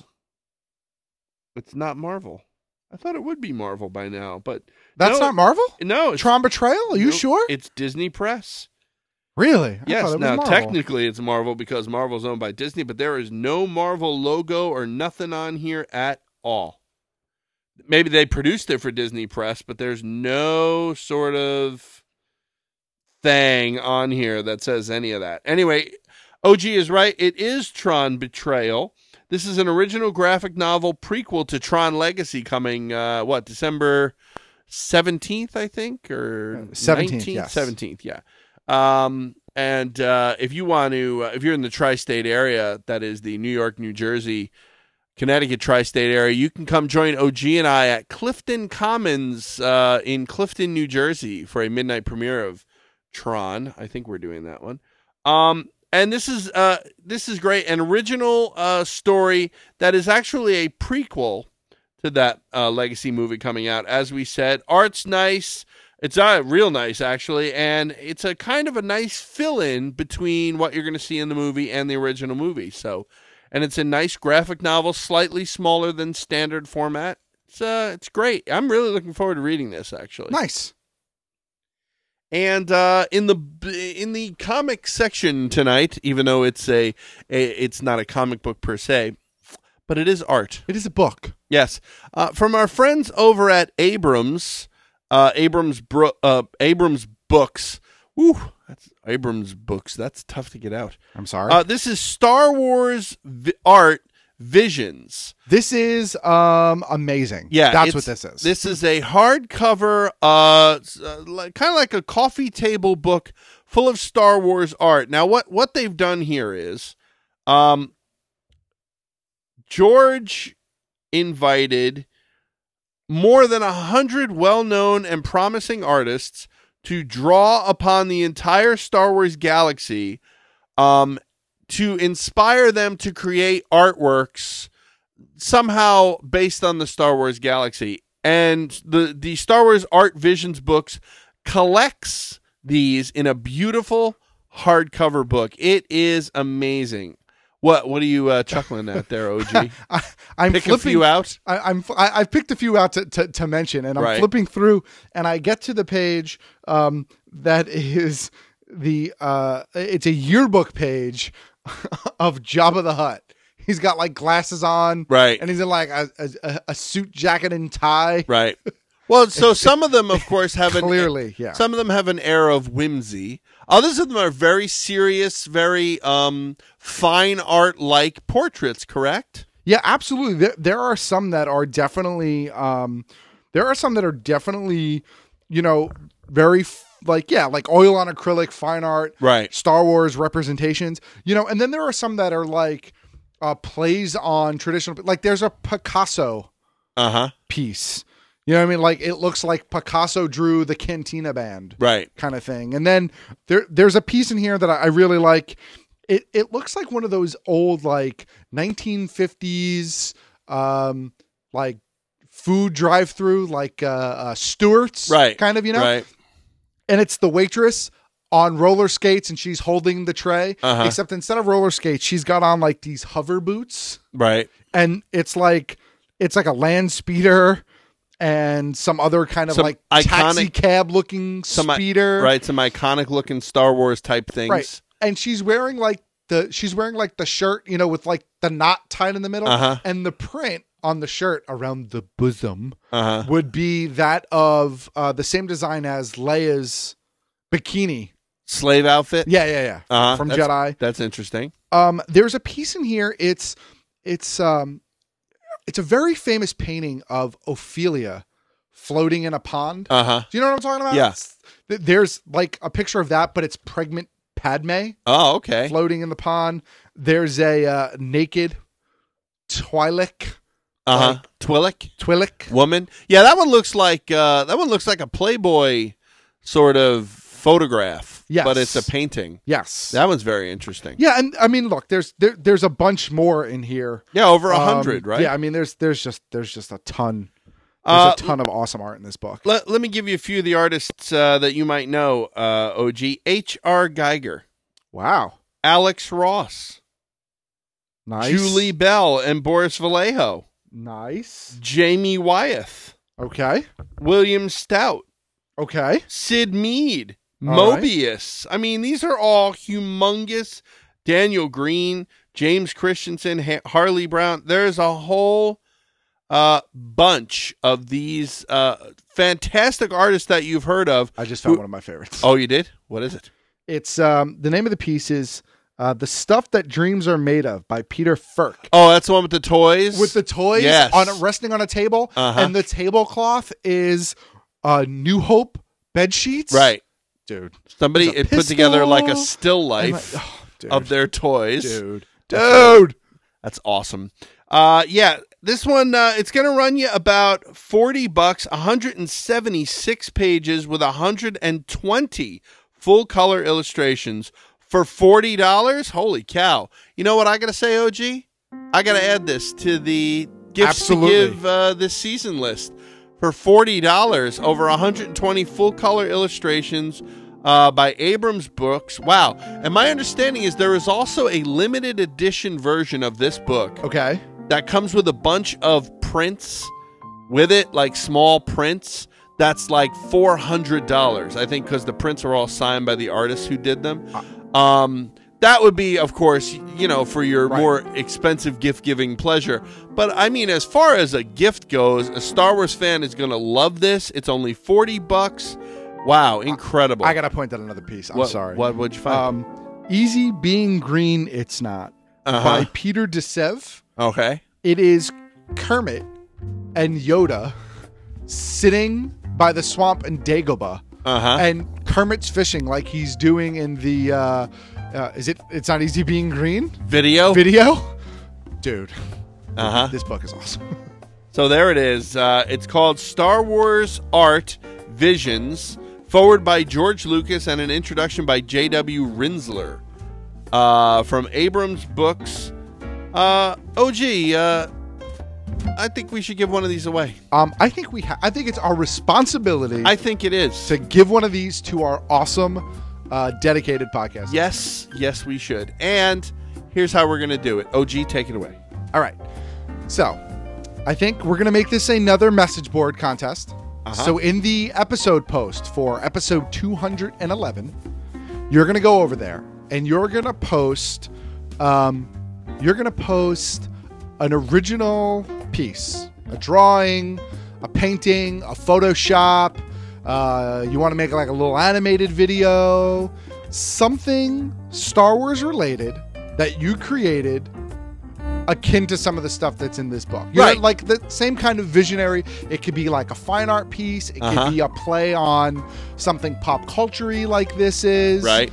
it's not Marvel. I thought it would be Marvel by now, but That's not Marvel? No, it's Tron Betrayal? Are you sure? It's Disney Press. Really? I Yes. thought it was Now, Marvel. technically, it's Marvel because Marvel's owned by Disney, but there is no Marvel logo or nothing on here at all. Maybe they produced it for Disney Press, but there's no sort of thing on here that says any of that. Anyway, OG is right. It is Tron Betrayal. This is an original graphic novel prequel to Tron Legacy coming, December 17th, I think, or 17th, 19th? yes. 17th, yeah. And if you want to, if you're in the tri-state area, that is the New York, New Jersey, Connecticut tri-state area, you can come join OG and I at Clifton Commons in Clifton, New Jersey for a midnight premiere of Tron. I think we're doing that one. And this is great. An original story that is actually a prequel to that Legacy movie coming out. As we said, art's nice. It's real nice, actually. And it's a kind of a nice fill-in between what you're going to see in the movie and the original movie. So, and it's a nice graphic novel, slightly smaller than standard format. It's great. I'm really looking forward to reading this, actually. Nice. And in the comic section tonight, even though it's it's not a comic book per se, but it is art. It is a book. Yes, from our friends over at Abrams Books. Woo, that's Abrams Books. That's tough to get out. I'm sorry. This is Star Wars art Visions. This is amazing. Yeah, that's what this is. This is a hardcover, kind of like a coffee table book full of Star Wars art. Now, what they've done here is, George invited more than 100 well-known and promising artists to draw upon the entire Star Wars galaxy, to inspire them to create artworks somehow based on the Star Wars galaxy. And the Star Wars Art Visions books collects these in a beautiful hardcover book. It is amazing. What are you chuckling at there, OG? I'm Pick flipping, a few out. I've picked a few out to mention, and I'm Right. flipping through, and I get to the page that is it's a yearbook page of Jabba the Hutt. He's got like glasses on, right, and he's in like a suit jacket and tie, right. Well, so some of them, of course, have clearly, yeah. Some of them have an air of whimsy. Others of them are very serious, very fine art like portraits. Correct? Yeah, absolutely. There are some that are definitely very like oil on acrylic fine art, right? Star Wars representations, and then there are some that are like plays on traditional, like there's a Picasso piece. You know what I mean? Like it looks like Picasso drew the Cantina Band, right? Kind of thing. And then there's a piece in here that I really like. It looks like one of those old like 1950s like food drive-through, like Stewart's, right? Kind of, right. And it's the waitress on roller skates, and she's holding the tray. Except instead of roller skates, she's got on like these hover boots, right? And it's like a land speeder and some other kind of like taxi cab looking speeder, right? Some iconic looking Star Wars type things, right? And she's wearing like the shirt, with like the knot tied in the middle, and the print on the shirt around the bosom would be that of the same design as Leia's bikini slave outfit. Yeah. From Jedi. That's interesting. There's a piece in here. It's a very famous painting of Ophelia floating in a pond. Do you know what I'm talking about? Yes. There's like a picture of that, but it's pregnant Padme. Oh, okay. Floating in the pond. There's a naked Twi'lek Twi'lek woman. Yeah, that one looks like a Playboy sort of photograph. Yes. But it's a painting. Yes. That one's very interesting. Yeah, and I mean, look, there's a bunch more in here. Yeah, over 100, right? Yeah, I mean, there's just a ton. There's a ton of awesome art in this book. Let me give you a few of the artists that you might know. OG H.R. Geiger. Wow. Alex Ross. Nice. Julie Bell and Boris Vallejo. Nice. Jamie Wyeth. Okay. William Stout. Okay. Sid Mead. All Mobius. I mean, these are all humongous. Daniel Green, James Christensen, Harley Brown. There's a whole bunch of these fantastic artists that you've heard of. I just found one of my favorites. Oh, you did? What is it? It's the name of the piece is The Stuff That Dreams Are Made Of by Peter Firk. Oh, that's the one with the toys? With the toys Yes. resting on a table, and the tablecloth is New Hope bed sheets. Right. Dude. Somebody There's a put together like a pistol. still life of their toys. Dude. That's awesome. Yeah, this one, it's going to run you about $40, 176 pages with 120 full color illustrations for $40. Holy cow. You know what I got to say, OG? I got to add this to the gifts to give this season list. For $40, over 120 full color illustrations by Abrams Books. Wow. And my understanding is there is also a limited edition version of this book. Okay. That comes with a bunch of prints with it, like small prints. That's like $400, I think, because the prints are all signed by the artists who did them. That would be, of course, for your more expensive gift-giving pleasure. But, I mean, as far as a gift goes, a Star Wars fan is going to love this. It's only $40. Wow, incredible. I got to point out another piece. I'm sorry. What'd you find? Easy Being Green, It's Not, by Peter DeSev. Okay. It is Kermit and Yoda sitting by the swamp in Dagobah. And Kermit's fishing like he's doing in the... It's Not Easy Being Green? Video? Dude. This book is awesome. So there it is. It's called Star Wars Art Visions, forward by George Lucas and an introduction by J.W. Rinsler from Abrams Books. OG, I think we should give one of these away. I think I think it's our responsibility. I think it is to give one of these to our awesome, dedicated podcast. Yes, we should. And here's how we're going to do it. OG, take it away. All right. So, I think we're going to make this another message board contest. So, in the episode post for episode 211, you're going to go over there and you're going to post. An original piece, a drawing, a painting, a Photoshop. You want to make like a little animated video, something Star Wars related that you created akin to some of the stuff that's in this book. Right. Like the same kind of visionary. It could be like a fine art piece. It could be a play on something pop culture-y like this is. Right.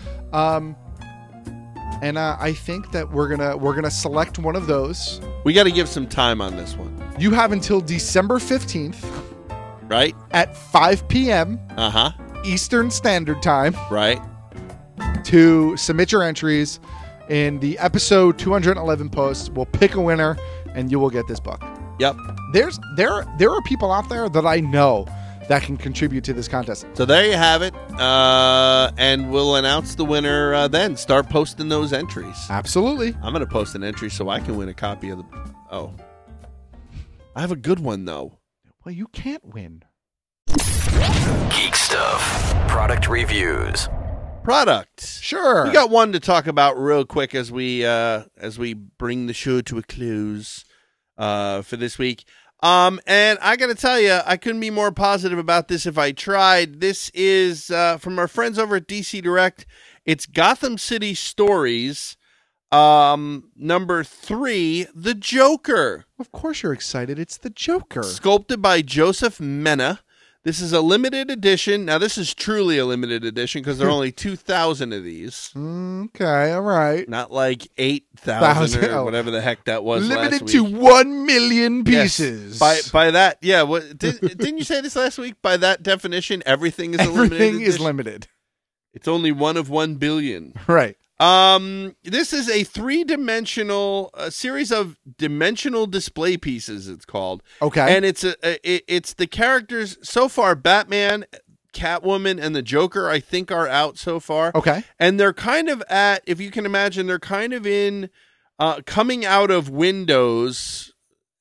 And I think that we're gonna select one of those. We got to give some time on this one. You have until December 15th, right, at 5 p.m. Eastern Standard Time, right, to submit your entries. In the episode 211 post, we'll pick a winner, and you will get this book. Yep. There are people out there that I know that can contribute to this contest. So there you have it. And we'll announce the winner then. Start posting those entries. Absolutely. I'm going to post an entry so I can win a copy of the... Oh. I have a good one, though. Well, you can't win. Geek Stuff. Product reviews. Product. Sure. We got one to talk about real quick as we bring the show to a close for this week. And I got to tell you, I couldn't be more positive about this if I tried. This is from our friends over at DC Direct. It's Gotham City Stories, number 3, The Joker. Of course you're excited. It's The Joker. Sculpted by Joseph Mena. This is a limited edition. Now, this is truly a limited edition because there are only 2,000 of these. Okay, all right. Not like 8,000 or Oh. whatever the heck that was Limited last to week. 1 million pieces. Yes. By that, yeah. Didn't you say this last week? By that definition, everything is a limited Everything is edition? limited. It's only one of 1 billion. Right. This is a three-dimensional series of dimensional display pieces. It's called. Okay. And it's it's the characters so far. Batman, Catwoman, and the Joker, I think, are out so far. Okay. And they're kind of at, if you can imagine, they're kind of in coming out of windows,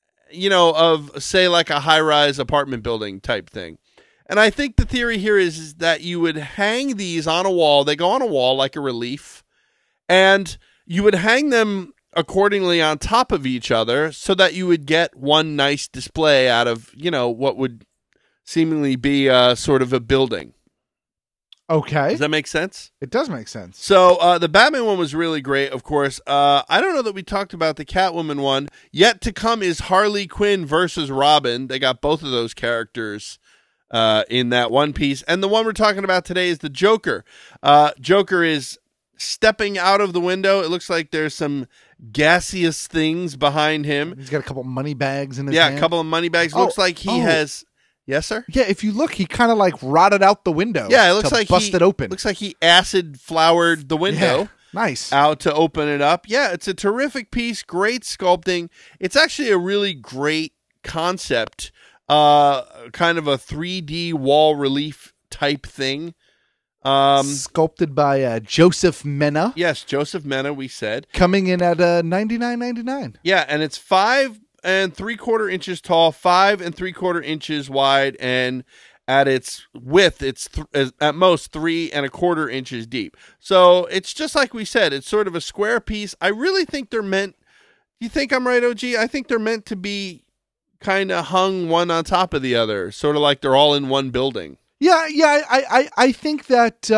of say like a high-rise apartment building type thing. And I think the theory here is that you would hang these on a wall. They go on a wall like a relief. And you would hang them accordingly on top of each other so that you would get one nice display out of, what would seemingly be sort of a building. Okay. Does that make sense? It does make sense. So the Batman one was really great, of course. I don't know that we talked about the Catwoman one. Yet to come is Harley Quinn versus Robin. They got both of those characters in that one piece. And the one we're talking about today is the Joker. Joker is stepping out of the window. It looks like there's some gaseous things behind him. He's got a couple money bags in his hand. Yeah, a couple of money bags. Looks like he has... Yes, sir? Yeah, if you look, he kind of like rotted out the window. Yeah, it looks like busted open. Looks like he acid floured the window. Yeah, nice. Out to open it up. Yeah, it's a terrific piece. Great sculpting. It's actually a really great concept. Kind of a 3D wall relief type thing. Sculpted by Joseph Mena. Yes, Joseph Mena, we said. Coming in at $99.99. Yeah, and it's 5 3/4 inches tall, 5 3/4 inches wide, and at its width, it's at most 3 1/4 inches deep. So it's just like we said, it's sort of a square piece. I really think they're meant. You think I'm right, OG? I think they're meant to be kind of hung one on top of the other, sort of like they're all in one building. Yeah, I think that,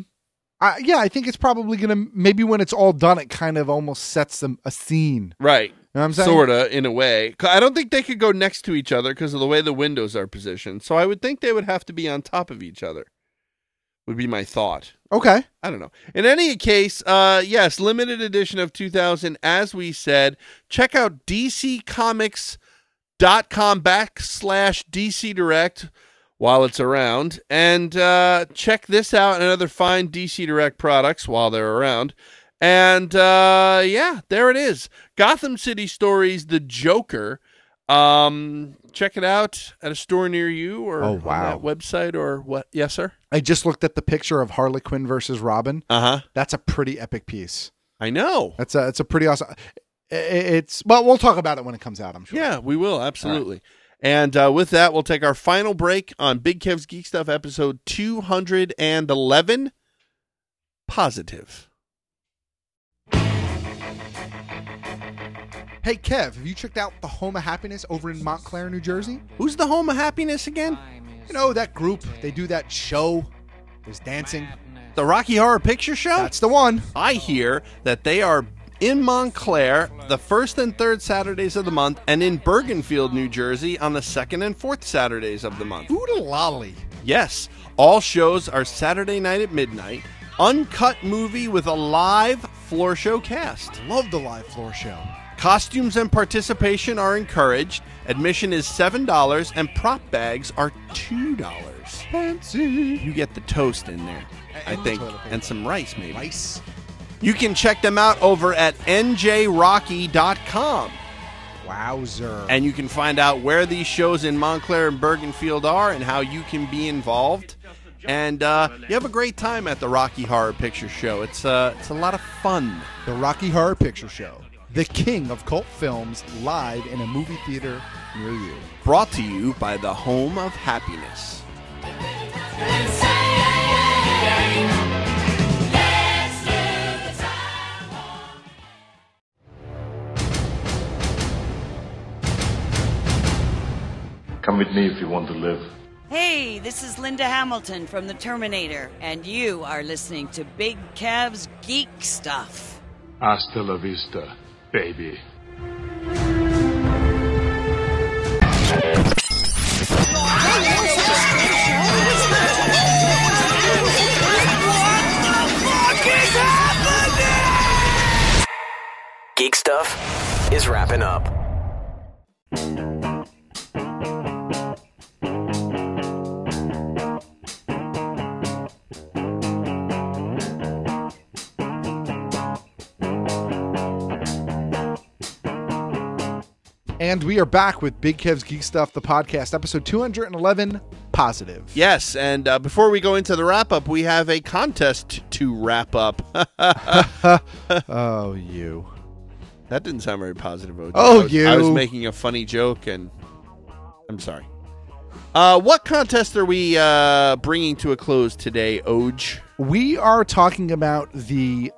I think it's probably going to, maybe when it's all done, it kind of almost sets them a scene. Right. You know what I'm saying? Sort of, in a way. I don't think they could go next to each other because of the way the windows are positioned. So I would think they would have to be on top of each other, would be my thought. Okay. I don't know. In any case, yes, limited edition of 2000, as we said. Check out DCComics.com/DC Direct while it's around. And check this out and other fine DC Direct products while they're around. And yeah, there it is. Gotham City Stories, The Joker. Check it out at a store near you or on that website or what? Yes, sir? I just looked at the picture of Harley Quinn versus Robin. Uh-huh. That's a pretty epic piece. I know. It's a pretty awesome. Well, we'll talk about it when it comes out, I'm sure. Yeah, we will. Absolutely. And with that, we'll take our final break on Big Kev's Geek Stuff, episode 211, Positive. Hey, Kev, have you checked out the Home of Happiness over in Montclair, New Jersey? Who's the Home of Happiness again? You know, that group. They do that show. There's dancing. The Rocky Horror Picture Show? That's the one. I hear that they are in Montclair the first and third Saturdays of the month, and in Bergenfield, New Jersey on the second and fourth Saturdays of the month. Oodalolly. Yes, all shows are Saturday night at midnight. Uncut movie with a live floor show cast. Love the live floor show. Costumes and participation are encouraged. Admission is $7 and prop bags are $2. Fancy. You get the toast in there, I think, and some rice maybe. Rice. You can check them out over at njrocky.com. Wowzer. And you can find out where these shows in Montclair and Bergenfield are and how you can be involved. And you have a great time at the Rocky Horror Picture Show. It's a lot of fun. The Rocky Horror Picture Show. The king of cult films, live in a movie theater near you. Brought to you by the Home of Happiness. Come with me if you want to live. Hey, this is Linda Hamilton from The Terminator, and you are listening to Big Kev's Geek Stuff. Hasta la vista, baby. Open up. And we are back with Big Kev's Geek Stuff, the podcast, episode 211, Positive. Yes, and before we go into the wrap-up, we have a contest to wrap up. Oh, you. That didn't sound very positive, OJ. Oh, I was making a funny joke, and I'm sorry. What contest are we bringing to a close today, Oj? We are talking about the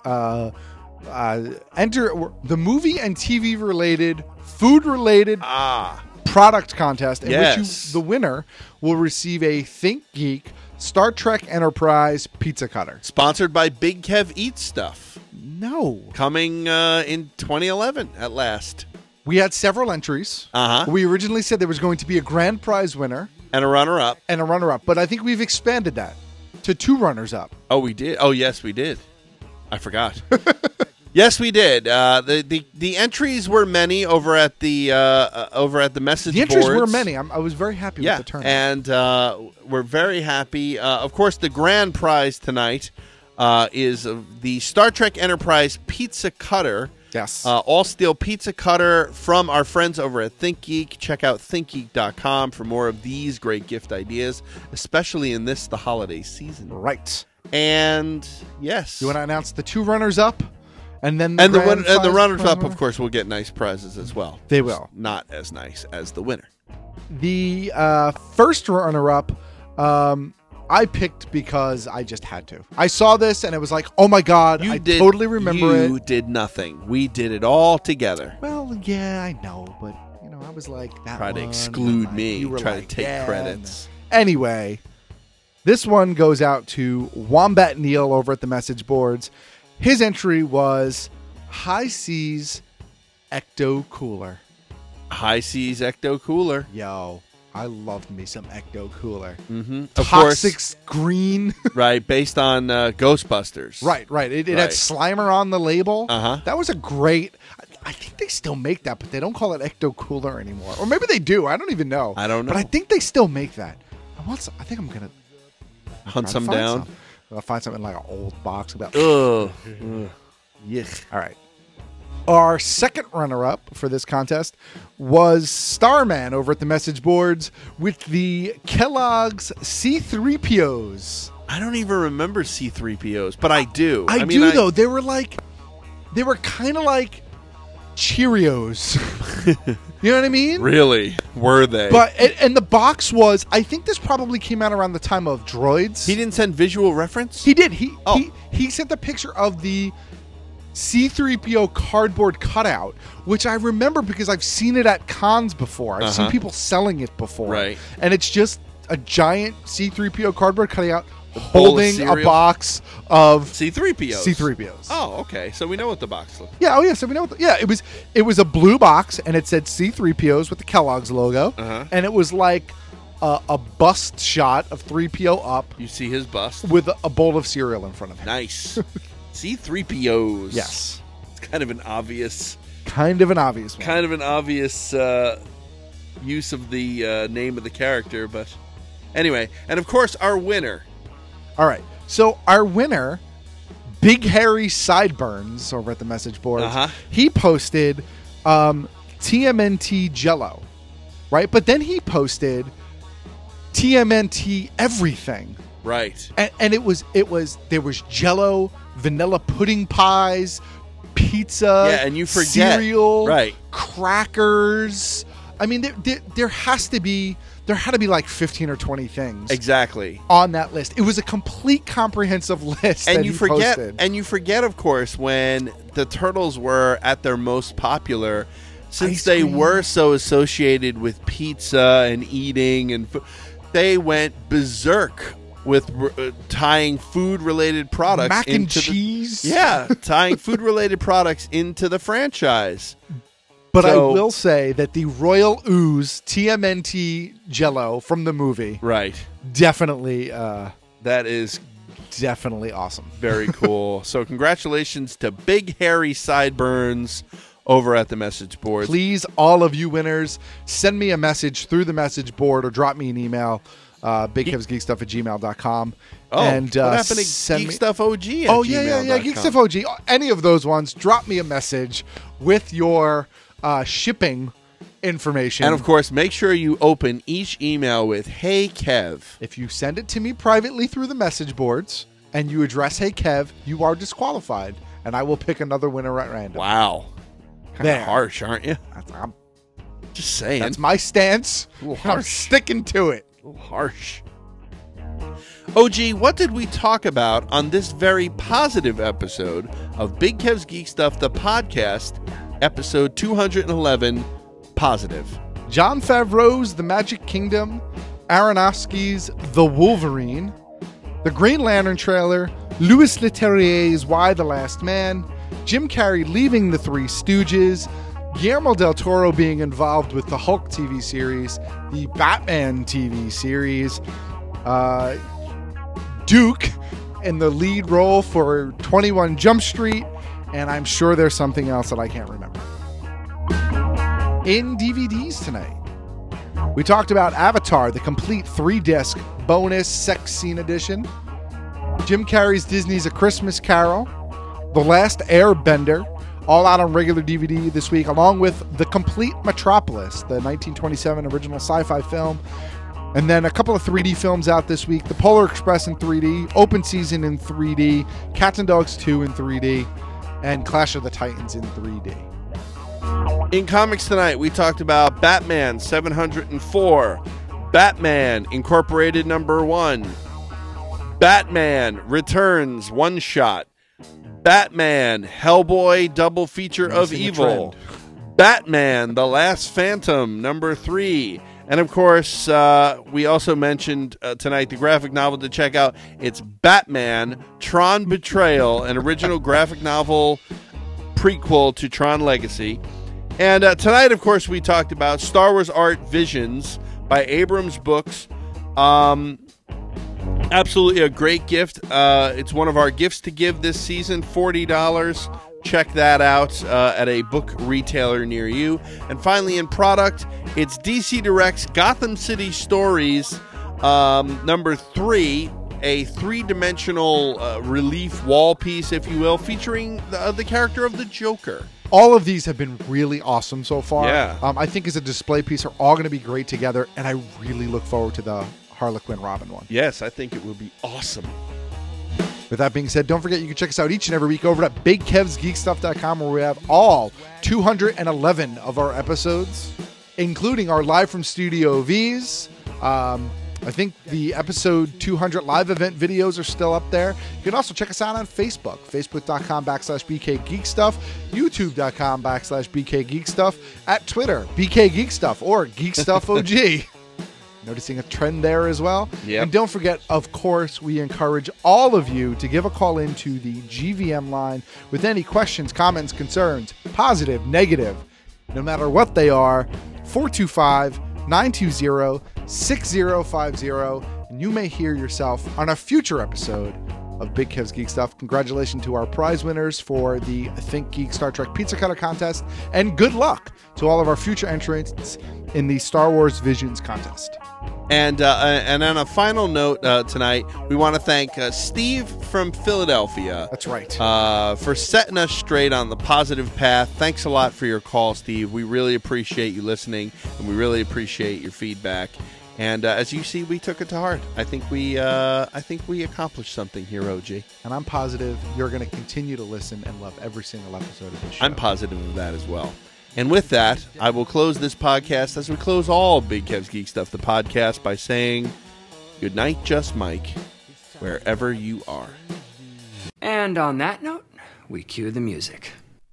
the movie and TV related, food related product contest in which the winner will receive a Think Geek Star Trek Enterprise pizza cutter. Sponsored by Big Kev Eats Stuff. No. Coming in 2011 at last. We had several entries. We originally said there was going to be a grand prize winner. And a runner-up. And a runner-up. But I think we've expanded that to 2 runners-up. Oh, we did? Oh, yes, we did. I forgot. Yes, we did. The entries were many over at the message boards. The entries were many. I was very happy with the turnout. And we're very happy. Of course, the grand prize tonight is the Star Trek Enterprise pizza cutter. Yes. All-steel pizza cutter from our friends over at ThinkGeek. Check out ThinkGeek.com for more of these great gift ideas, especially in the holiday season. Right. And, yes. You want to announce the 2 runners-up? And then the runners-up, of course, will get nice prizes as well. They will. Not as nice as the winner. The first runner-up, I picked because I just had to. I saw this and it was like, oh my God, totally remember it. You did nothing. We did it all together. Well, yeah, I know, but I was like that. Try to exclude me. Try to take credits. Anyway, this one goes out to Wombat Neil over at the message boards. His entry was High Seas Ecto Cooler. High Seas Ecto Cooler. Yo, I loved me some Ecto Cooler. Mm-hmm. Toxic green. Right, based on Ghostbusters. Right. It had Slimer on the label. Uh-huh. That was a great... I think they still make that, but they don't call it Ecto Cooler anymore. Or maybe they do. I don't even know. I don't know. But I think they still make that. I think I'm going to... Hunt some down. I'll find something like an old box about. Ugh. Yuck. All right. Our second runner-up for this contest was Starman over at the message boards with the Kellogg's C-3POs. I don't even remember C-3POs, but I do. I do, though. They were kind of like Cheerios. You know what I mean? Really? Were they? But and the box was, I think this probably came out around the time of Droids. He didn't send visual reference? He did. He sent a picture of the C-3PO cardboard cutout, which I remember because I've seen it at cons before. I've seen people selling it before. Right. And it's just a giant C-3PO cardboard cutout holding a box of C-3POs. Oh, okay. So we know what the box looks like. Yeah, so we know it was a blue box and it said C-3POs with the Kellogg's logo. And it was like a bust shot of 3PO up. You see his bust with a bowl of cereal in front of him. Nice. C-3POs. Yes. It's kind of an obvious one. Kind of an obvious use of the name of the character, but anyway, and of course our winner. All right. So our winner, Big Harry Sideburns over at the message boards, he posted TMNT Jello, right? But then he posted TMNT everything. Right. And there was Jello, vanilla pudding pies, pizza, and you forget cereal, right, crackers. I mean, there had to be like 15 or 20 things exactly on that list. It was a complete comprehensive list. And you forget, of course, when the Turtles were at their most popular, since they were so associated with pizza and eating and they went berserk with tying food-related products mac and cheese. Tying food-related products into the franchise. But I will say that the Royal Ooze TMNT Jello from the movie, right, definitely that is definitely awesome. Very cool. So congratulations to Big Harry Sideburns over at the message board. Please, all of you winners, send me a message through the message board or drop me an email, bigkevsgeekstuff@gmail.com. Oh, and what happened to Geek Stuff OG at Oh, yeah, Geek Stuff OG. Any of those ones, drop me a message with your shipping information. And, of course, make sure you open each email with, "Hey, Kev." If you send it to me privately through the message boards and you address "Hey, Kev," you are disqualified, and I will pick another winner at random. Wow. Kind There. of harsh, aren't you? I'm just saying. That's my stance. A little I'm harsh. sticking to it. A little harsh. OG, what did we talk about on this very positive episode of Big Kev's Geek Stuff, the podcast, episode 211, Positive? Jon Favreau's The Magic Kingdom, Aronofsky's The Wolverine, the Green Lantern trailer, Louis Leterrier's Why the Last Man, Jim Carrey leaving the Three Stooges, Guillermo del Toro being involved with the Hulk TV series, the Batman TV series, Duke in the lead role for 21 Jump Street, and I'm sure there's something else that I can't remember. In DVDs tonight, we talked about Avatar, the complete 3-disc bonus sex scene edition, Jim Carrey's Disney's A Christmas Carol, The Last Airbender, all out on regular DVD this week, along with The Complete Metropolis, the 1927 original sci-fi film, and then a couple of 3D films out this week, The Polar Express in 3D, Open Season in 3D, Cats and Dogs 2 in 3D, and Clash of the Titans in 3D. In comics tonight, we talked about Batman 704, Batman Incorporated #1, Batman Returns One Shot, Batman Hellboy Double Feature of Evil, Batman The Last Phantom #3, and of course, we also mentioned tonight the graphic novel to check out. It's Batman Tron Betrayal, an original graphic novel prequel to Tron Legacy. And tonight, of course, we talked about Star Wars Art Visions by Abrams Books. Absolutely a great gift. It's one of our gifts to give this season, $40. Check that out at a book retailer near you. And finally, in product, it's DC Direct's Gotham City Stories #3, a 3-dimensional relief wall piece, if you will, featuring the character of the Joker. All of these have been really awesome so far. Yeah. I think as a display piece, are all going to be great together, and I really look forward to the Harley Quinn Robin one. Yes, I think it will be awesome. With that being said, don't forget you can check us out each and every week over at BigKevsGeekStuff.com, where we have all 211 of our episodes, including our Live from Studio Vs. I think the episode 200 live event videos are still up there. You can also check us out on Facebook, Facebook.com/BKGeekStuff, YouTube.com/BKGeekStuff, at Twitter, BKGeekStuff, or GeekStuffOG. Noticing a trend there as well. Yep. And don't forget, of course, we encourage all of you to give a call into the GVM line with any questions, comments, concerns, positive, negative, no matter what they are, 425-920-6050, and you may hear yourself on a future episode of Big Kev's Geek Stuff. Congratulations to our prize winners for the Think Geek Star Trek Pizza Cutter contest, and good luck to all of our future entrants in the Star Wars Visions contest. And on a final note tonight, we want to thank Steve from Philadelphia. That's right. For setting us straight on the positive path. Thanks a lot for your call, Steve. We really appreciate you listening, and we really appreciate your feedback. And as you see, we took it to heart. I think we accomplished something here, OG. And I'm positive you're going to continue to listen and love every single episode of this show. I'm positive of that as well. And with that, I will close this podcast as we close all Big Kev's Geek Stuff, the podcast, by saying good night, Just Mike, wherever you are. And on that note, we cue the music.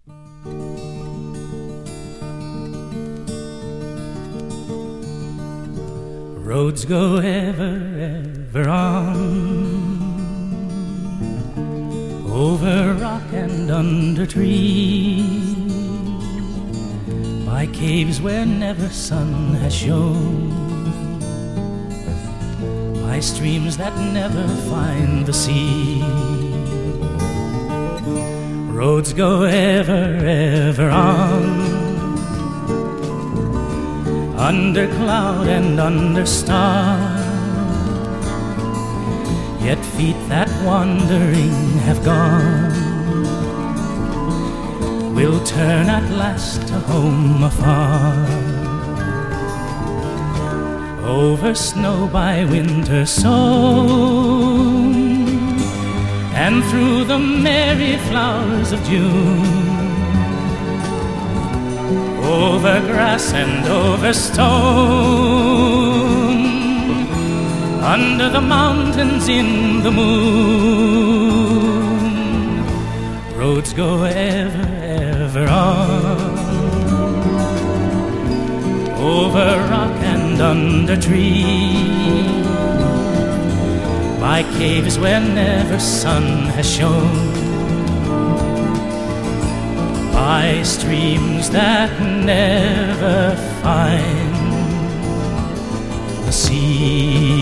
Roads go ever, ever on, over rock and under trees, by caves where never sun has shone, by streams that never find the sea. Roads go ever, ever on, under cloud and under star. Yet feet that wandering have gone will turn at last to home afar. Over snow by winter sown, and through the merry flowers of June, over grass and over stone, under the mountains in the moon, roads go ever, ever on, over rock and under tree, by caves where never sun has shone, by streams that never find the sea.